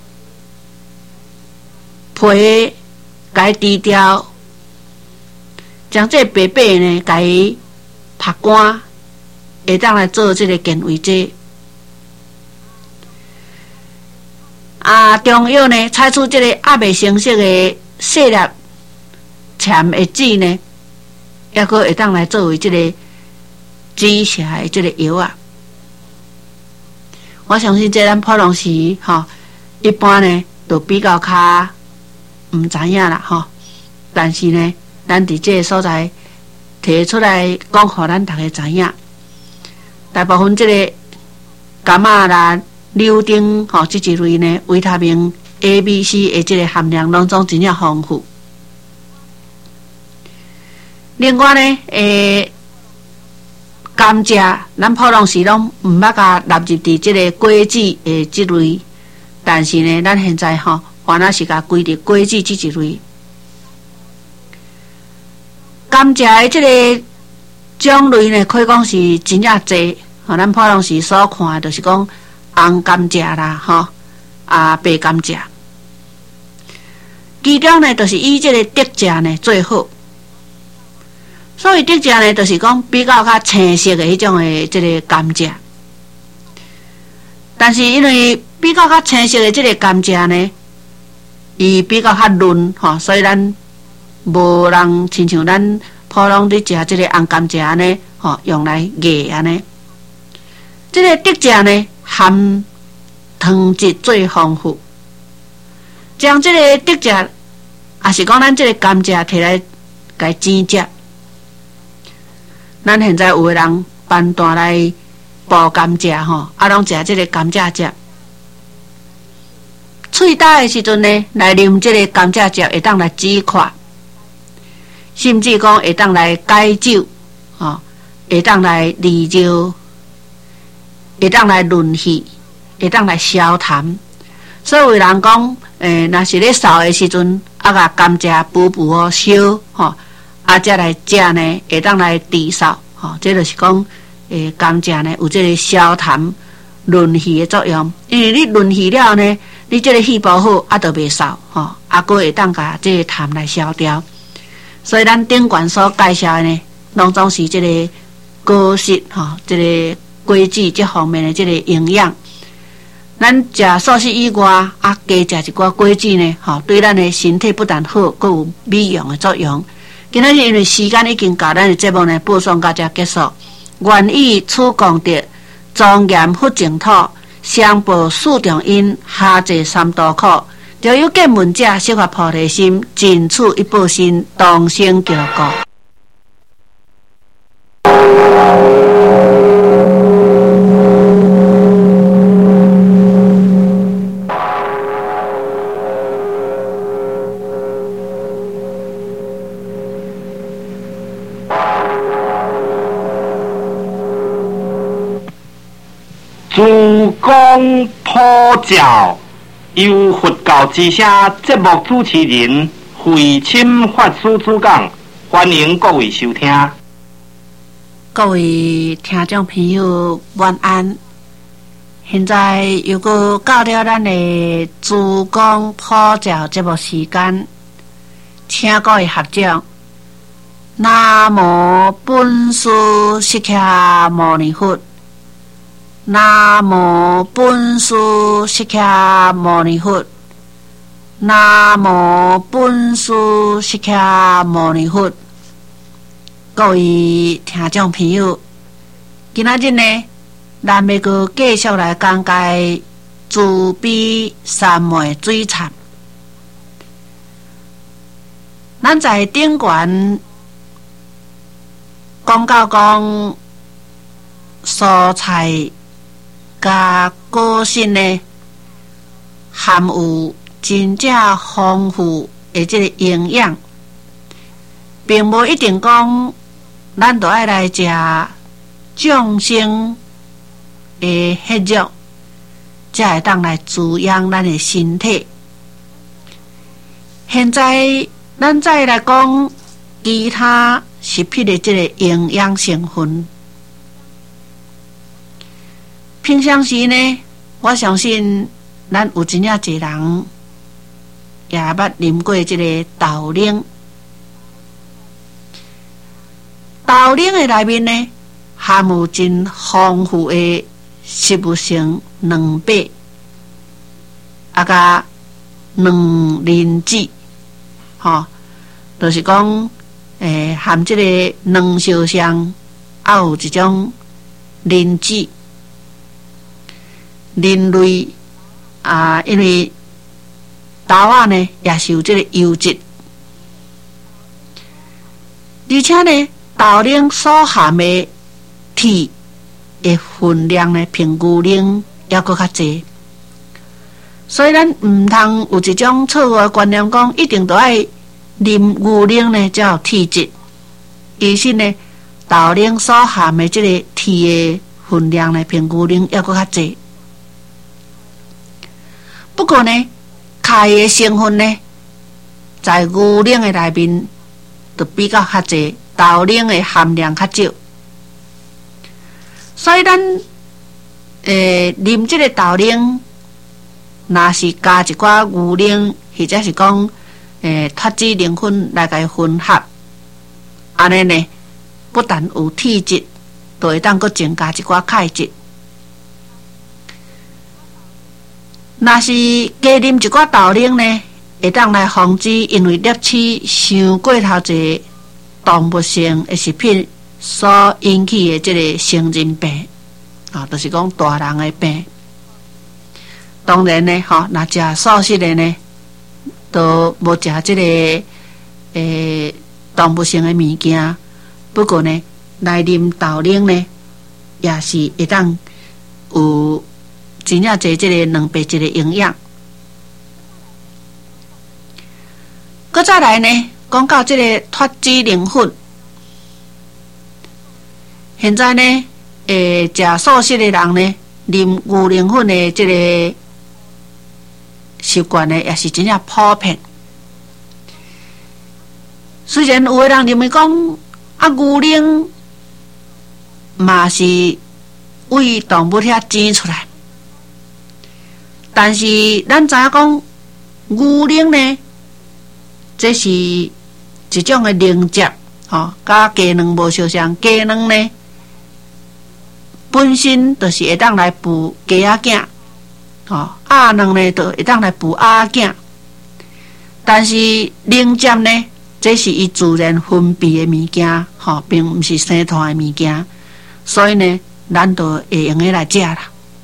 皮甲伊低调，将这白白呢，甲伊拍干，会当来做这个健胃剂。啊，中药呢，采取这个还未成熟的细粒潜的籽呢，抑阁会当来作为这个止泻的这个药啊。我相信这咱普通时吼，一般呢都比较较毋知影啦吼。但是呢，咱伫这个所在提出来讲，互咱大家知影。大部分这个柑仔啦、柳丁吼，这一类呢，维他命 A、B、C 的这个含量拢总真正丰富。另外呢，诶，甘蔗咱普通时拢毋捌甲纳入伫这个果子诶这类，但是呢，咱现在吼，原来是甲归入果子这一类。甘蔗的这个种类呢，可以讲是真正侪。吼，咱普通时所看的，就是讲红甘蔗啦，吼啊白甘蔗。其中呢，就是以这个德蔗呢最好。所以德蔗呢，就是讲比较较青色的迄种的这个甘蔗。但是因为比较较青色的这个甘蔗呢，伊比较较嫩，吼，所以咱无人亲像咱普通伫食这个红甘蔗呢，吼，用来nghệ安尼。这个德蔗呢，含糖质最丰富。将这个德蔗，也是讲咱这个甘蔗摕来甲煎食。咱现在有的人办单来剥甘蔗吼，啊，拢食这个甘蔗汁。喙焦的时阵呢，来啉这个甘蔗汁，会当来止渴，甚至讲会当来解酒，吼，会当来利尿。会当来润气，会当来消痰。所以有人讲，诶、欸，若是咧扫的时阵，啊，甲甘蔗补补哦烧，吼，啊，再来食呢，会当来治扫，吼，这就是讲，诶、欸，甘蔗呢有这个消痰、润气的作用。因为你润气了呢，你这个气补好，啊，就袂扫，吼，啊，佫会当甲这个痰来消掉。所以咱顶悬所介绍的呢，拢总是这个果实，吼，这个。果子这方面的这个营养，咱食素食以外，啊，加食一寡果子呢，吼，对咱的身体不但好，佫有美容的作用。今仔日因为时间已经到，咱的节目呢播送到这结束。愿以此功德，庄严佛净土，上报四重因，下济三途苦。就有见闻者，释发菩提心，尽此一报身，同生极乐国。 诸公普教，由佛教之声节目主持人慧清法师主讲，欢迎各位收听。 各位听众朋友，晚安。现在又搁到了咱的诸公普教节目时间，请各位合掌。南无本师释迦牟尼佛。南无本师释迦牟尼佛。南无本师释迦牟尼佛。各位听众朋友，今仔日呢，咱要阁继续来讲解慈悲三昧水忏。咱在顶悬讲到讲蔬菜甲果实呢，含有真正丰富的这个营养，并无一定讲咱都爱来食众生的血肉，才会当来滋养咱的身体。现在咱再来讲其他食品的这个营养成分。平常时呢，我相信咱有真正侪人也捌啉过即个豆奶。豆奶的内面呢，含有真丰富的食物性蛋白，啊甲卵磷脂，吼，就是讲，诶，含即个卵烧香，还有一种磷脂、磷类啊，因为豆仔呢也是有即个油脂，而且呢，豆奶所含的铁的分量呢，比牛奶还佫较济。所以咱毋通有一种错误的观念，讲一定都爱啉牛奶呢才有铁质。其实呢，豆奶所含的这个铁的分量呢，比牛奶还佫较济。不过呢，钙的成分呢，在牛奶的内面就比较较济，豆奶的含量较少。所以咱诶啉这个豆奶。若是加一寡牛奶，或者是讲，诶脱脂磷粉来甲伊混合，安尼呢，不但有铁质，都会当佮增加一寡钙质。若是加啉一寡豆奶呢，会当来防止因为摄取伤过头侪动物性的食品所引起的这个成人病，啊，就是讲大人的病。当然呢，吼，若食素食的呢，都无食这个诶动物性的物件。不过呢，来啉豆奶呢，也是会当有真正侪这个蛋白质的营养。搁再来呢，讲到这个脱脂磷粉，现在呢，诶，食素食的人呢，啉牛奶粉的这个习惯呢，也是真正普遍。虽然有的人认为讲啊，牛奶嘛是为动物遐挤出来，但是咱知影讲牛奶呢，这是一种的凝结，吼，甲鸡卵无相像。鸡卵呢，本身就是会当来补鸡仔囝。吼，鸭卵呢，就会当来补鸭囝，但是凝结呢，这是伊自然分泌的物件，吼，并毋是生产的物件，所以呢，咱就会用个来食啦。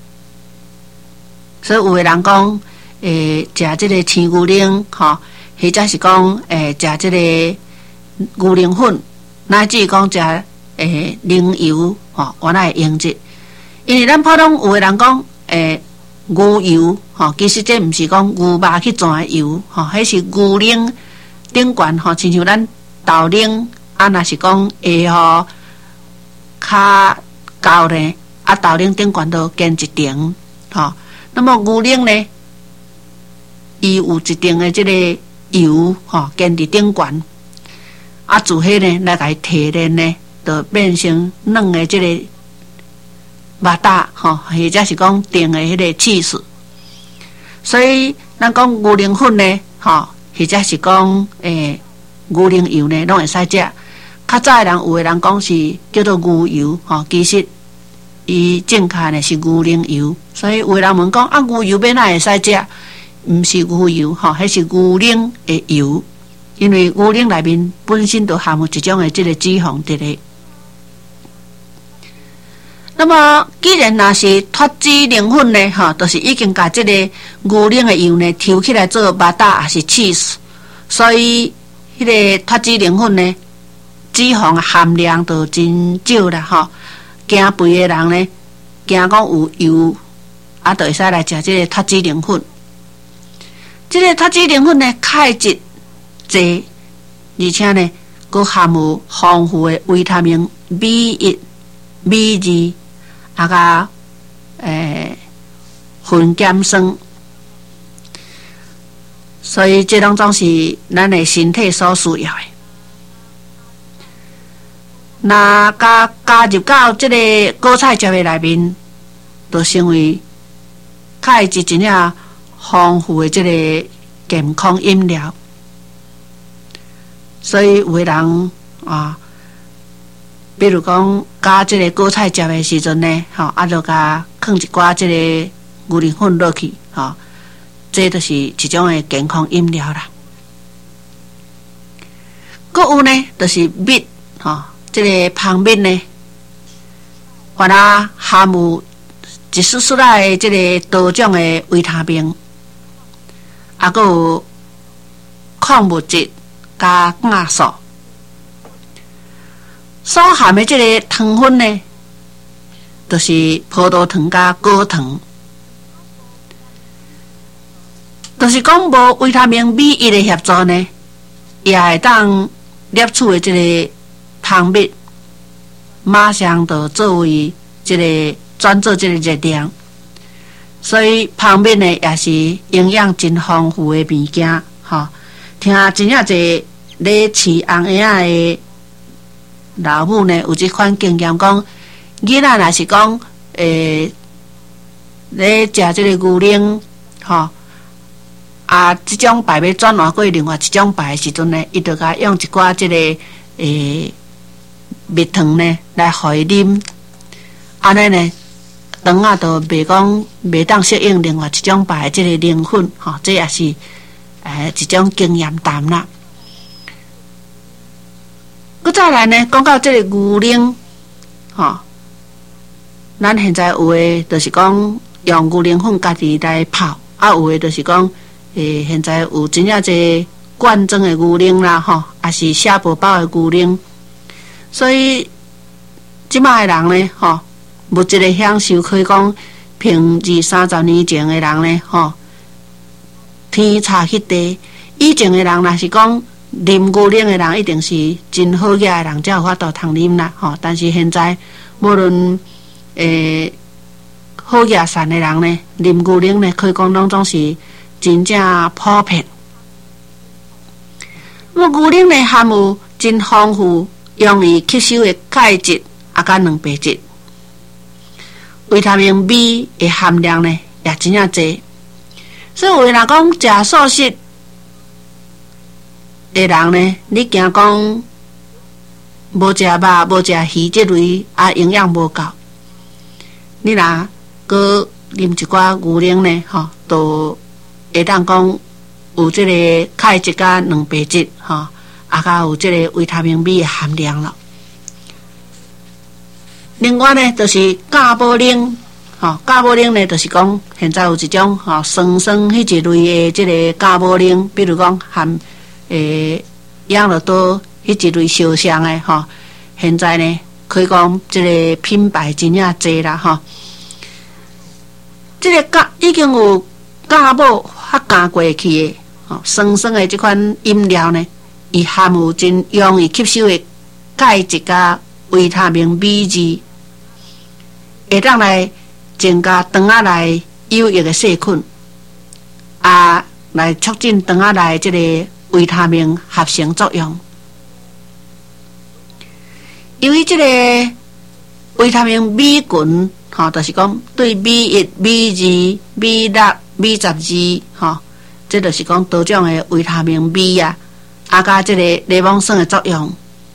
所以有的人讲，诶，食这个青牛奶，吼，或者是讲，诶，食这个牛奶粉，乃至讲食诶奶油，吼，原来会用这，因为咱普通有的人讲，诶。牛油，吼，其实这毋是讲牛肉去转的油，吼，迄是牛奶顶悬，吼，亲像咱豆奶，啊，若是讲会吼较高呢，啊，豆奶顶悬都建一层，吼，那么牛奶呢，伊有一定的这个油，吼，建伫顶悬，啊，自迄呢来甲伊提炼呢，就变成软的这个。肉搭吼，或者是讲定的迄个起司，所以咱讲牛奶粉呢，吼，或者是讲诶牛奶油呢，拢会使食。较早的人有的人讲是叫做牛油，吼，其实伊正确呢是牛奶油。所以有的人问讲啊，牛油要哪会使食？毋是牛油，吼，迄是牛奶的油，因为牛奶内面本身就含有一种的这个脂肪伫咧。那么，既然若是脱脂磷粉呢，哈，就是已经把这个牛奶的油呢抽起来做肉搭也是 cheese， 所以迄个脱脂磷粉呢，脂肪含量就真少啦，哈。惊肥的人呢，惊讲有油，啊，就会使来食这个脱脂磷粉。这个脱脂磷粉呢，钙质侪，而且呢，佮含有丰富的维他命 B 一、B 二。啊个诶，混碱酸，所以这拢总是咱的身体所需要的。那加加入到这个果菜汁的内面，就成为钙质真正丰富的这个健康饮料。所以有的人啊，比如讲加这个果菜食的时阵呢，吼、啊，啊，就加放一寡这个牛奶粉落去，吼、啊，这就是一种的健康饮料啦。搁有呢，就是蜜，吼、啊，这个蜂蜜呢，原来含有一丝丝仔的这个多种的维他命，啊，搁有矿物质加亚素。所含的这个糖分呢，就是葡萄糖加果糖，就是讲无维他命 B 一 的协助呢，也会当摄取的这个蜂蜜，马上就作为这个转做这个热量，所以蜂蜜呢也是营养真丰富的物件。吼、哦，听真正侪咧饲红鸭仔的老母呢，有这款经验讲，囡仔若是讲诶咧食这个牛奶，吼、哦。啊，即种排要转换过另外一种排的时阵呢，伊就甲用一寡即、这个诶蜜糖呢来互伊啉，安尼呢，肠啊都袂讲袂当适应另外一种排的即个磷粉，吼、哦，这也是诶一种经验谈啦。佮再来呢，讲到即个牛奶，吼、哦，咱现在有诶就是讲用牛奶粉家己来泡，啊有诶就是讲。诶，现在有真正侪罐装的牛奶啦，吼，也是下薄包的牛奶，所以即摆的人呢，吼，物质的享受可以讲，平二三十年前的人呢，吼，天差迄地。以前的人若是讲啉牛奶的人，一定是真好野的人才有法度通啉啦，吼。但是现在无论诶好野善的人呢，啉牛奶呢，可以讲拢总是。真正普遍。那么牛奶呢含有真丰富、容易吸收的钙质啊，甲蛋白质，维他命 B 的含量呢也真正多。所以有人讲食素食的人呢，你惊讲无食肉、无食鱼这类啊，营养无够，你若搁啉一寡牛奶呢，吼，都会当讲有这个钙质加蛋白质，吼，啊，甲有这个维他命 B 的含量了。另外呢，就是咖宝奶，吼，咖宝奶呢，就是讲现在有一种吼酸酸迄一类的这个咖宝奶，比如讲含诶养乐多迄一类烧香的吼，现在呢可以讲这个品牌真正多啦，吼。这个咖已经有咖宝较加过去的，吼，酸酸的这款饮料呢，伊含有真容易吸收的钙质加维他命 B 二，会当来增加肠仔内有益的细菌，啊，来促进肠仔内这个维他命合成作用。由于这个维他命 B 群，吼，就是讲对 B 一、B 二、B 六、B 十二，吼，这就是讲多种的维他命 B 啊，啊，加这个类风酸的作用，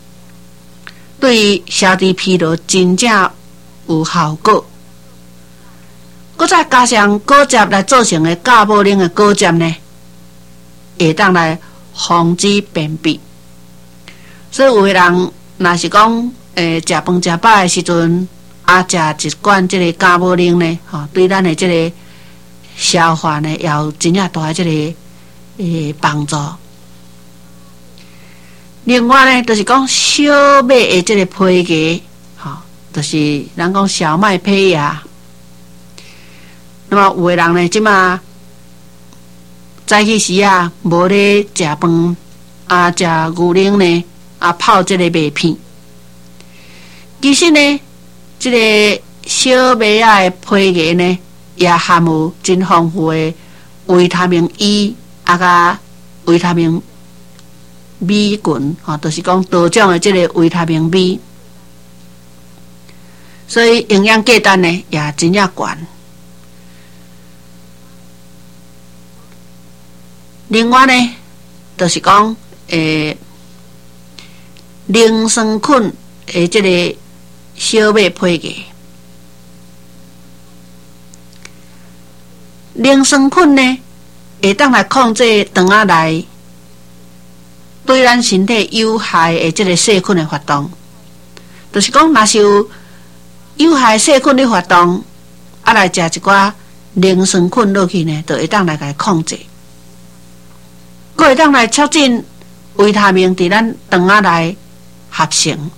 对消除疲劳真正有效果。搁再加上果汁来做成的咖宝奶的果汁呢，会当来防止便秘。所以有的人若是讲诶食饭食饱的时阵，啊食一罐这个咖宝奶呢，吼，对咱的这个消化呢，也有真正大的这个诶帮助。另外呢，就是讲小麦的这个胚芽，吼，就是咱讲小麦胚芽。那么有的人呢，即马早起时啊，无咧食饭，啊食牛奶呢，啊泡这个麦片。其实呢，这个小麦啊的胚芽呢，也含有真丰富的维他命 E 啊，甲维他命 B 群，吼，就是讲多种的这个维他命 B， 所以营养价值呢也真正悬。 另外呢，就是讲诶，磷酸菌诶，这个小麦胚芽，磷酸菌呢，会当来控制肠仔内对咱身体有害的这个细菌的活动。就是讲，若是有有害细菌的活动，啊来食一寡磷酸菌落去呢，就会当来甲控制。佫会当来促进维他命伫咱肠仔内合成。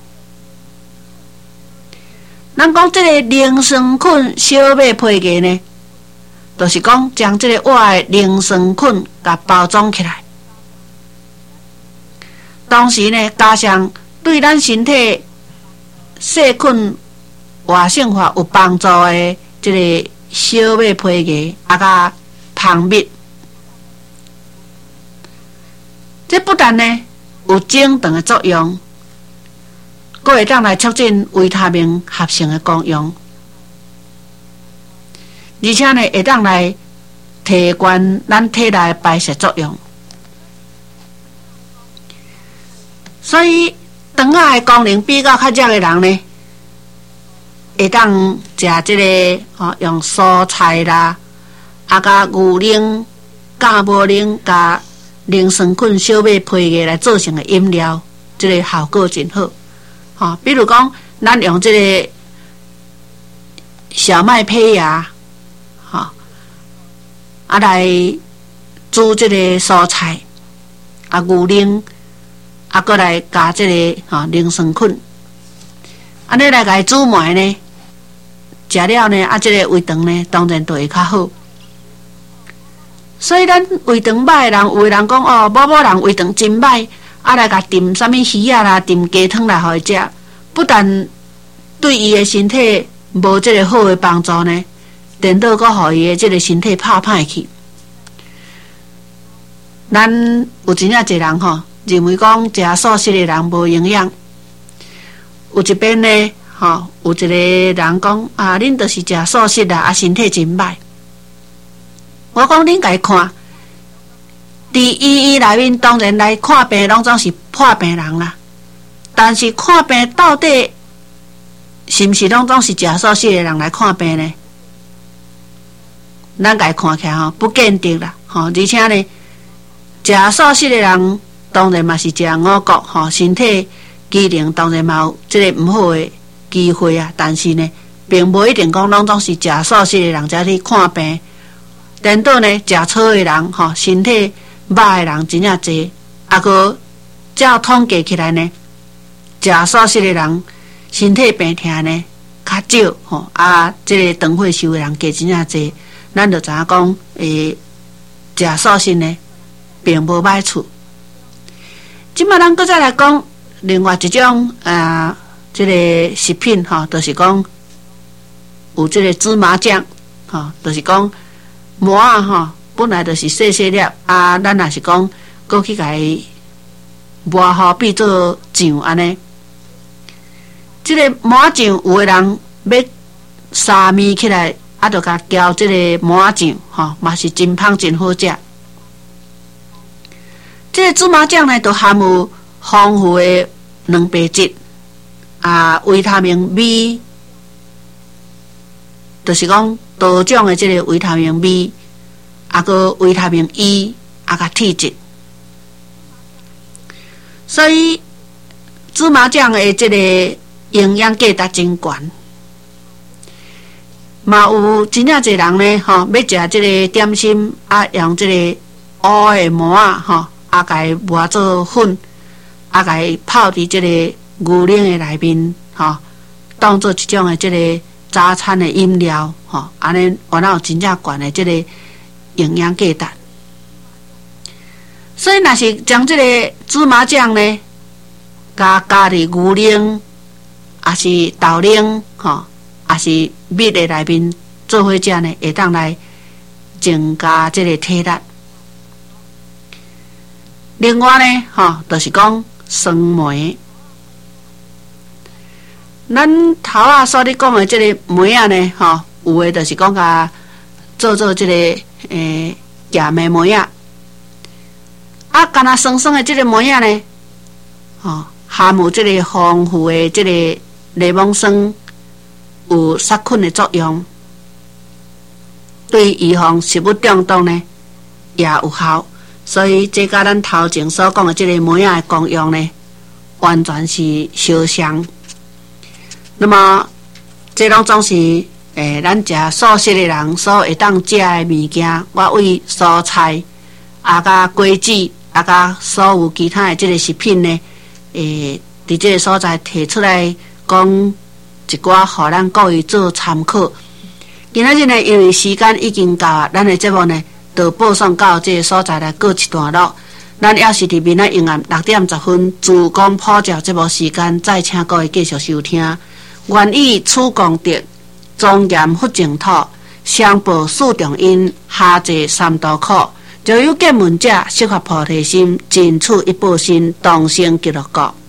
咱讲这个磷酸菌小麦胚芽呢，就是讲将这个活的磷酸菌甲包装起来，同时呢，加上对咱身体细菌活性化有帮助的这个小麦胚芽啊，甲芳蜜。这不但呢有整肠的作用，佫会当来促进维他命合成的功用，而且呢会当来提悬咱体内的排泄作用。所以肠仔的功能比较较弱的人呢，会当食这个哦，用蔬菜啦，啊，甲牛奶、酵母奶、甲磷酸菌小麦胚芽来做成的饮料，这个效果真好。吼、哦，比如讲，咱用这个小麦胚芽，吼、哦，啊来煮这个蔬菜，啊牛奶，啊搁来加这个吼磷酸菌，安尼来甲伊煮糜呢，食了呢，啊这个胃肠呢，当然就会较好。所以咱胃肠歹的人，有的人讲哦，某某人胃肠真歹，啊来甲炖啥物鱼啊啦，炖鸡汤来互伊食，不但对伊的身体无这个好的帮助呢，颠倒阁互伊的这个身体拍歹去。咱有真正侪人吼，认为讲食素食的人无营养，有一边呢，吼有一个人讲啊，恁就是食素食啦，啊身体真歹。我讲恁家看，伫医院内面当然来看病，拢总是破病人啦。但是看病到底是毋是拢总是食素食的人来看病呢？咱家看起来吼不见得啦，吼，而且呢，食素食的人当然嘛是食五谷，吼，身体机能当然嘛有这个毋好的机会啊。但是呢，并无一定讲拢总是食素食的人才去看病。颠倒呢，食草的人，吼，身体歹的人真正侪，啊个照统计起来呢，食素食的人身体病痛呢较少，吼啊，这个长岁寿的人加真正侪，咱就知影讲，诶，食素食呢，并无歹处。即摆咱搁再来讲另外一种啊，这个食品，吼，就是讲有这个芝麻酱，吼，就是讲。麻啊吼，本来就是细细粒啊，咱若是讲，过去甲伊磨好变做酱安尼。即、这个麻酱有的人要沙面起来，啊，就甲浇即个麻酱，吼，嘛是真芳真好食。即、这个芝麻酱呢，就含有丰富的蛋白质啊，维他命 B。就是讲多种的这个维他命 B， 啊个维他命 E， 啊个铁质，所以芝麻酱的这个营养价值真高。嘛有真正侪人呢，吼，要食这个点心啊，用这个乌的麻啊，吼，啊甲伊磨做粉，啊甲伊泡伫这个牛奶的内面，吼，当做一种的这个。早餐的饮料，吼，安尼原来有真正悬的这个营养价值。所以，若是将这个芝麻酱呢，加加入牛奶，还是豆奶，吼，还是蜜的内面做伙食呢，会当来增加这个体力。另外呢，吼，就是讲酸梅。咱头啊所咧讲的这个梅啊呢，吼，有的就是讲甲做做这个诶咸的梅啊， 啊，干那酸酸的这个梅仔呢，哦，含有这个丰富的这个柠檬酸，有杀菌的作用，对预防食物中毒呢也有效。所以这甲咱头前所讲的这个梅仔的功用呢，完全是相像。那么，这拢总是诶，咱食素食的人所会当食的物件。我为蔬菜啊，甲果子啊，甲所有其他的这个食品呢，诶，伫这个所在提出来讲一寡，互咱各位做参考。今仔日呢，因为时间已经到啊，咱的节目呢，就播送到这个所在来告一段落。咱要是伫明仔永暗六点十分，自讲普教节目时间，再请各位继续收听。愿以此功德，庄严佛净土，相报四重因，下济三途苦。就有见闻者，悉发菩提心，尽此一报身，同生极乐国。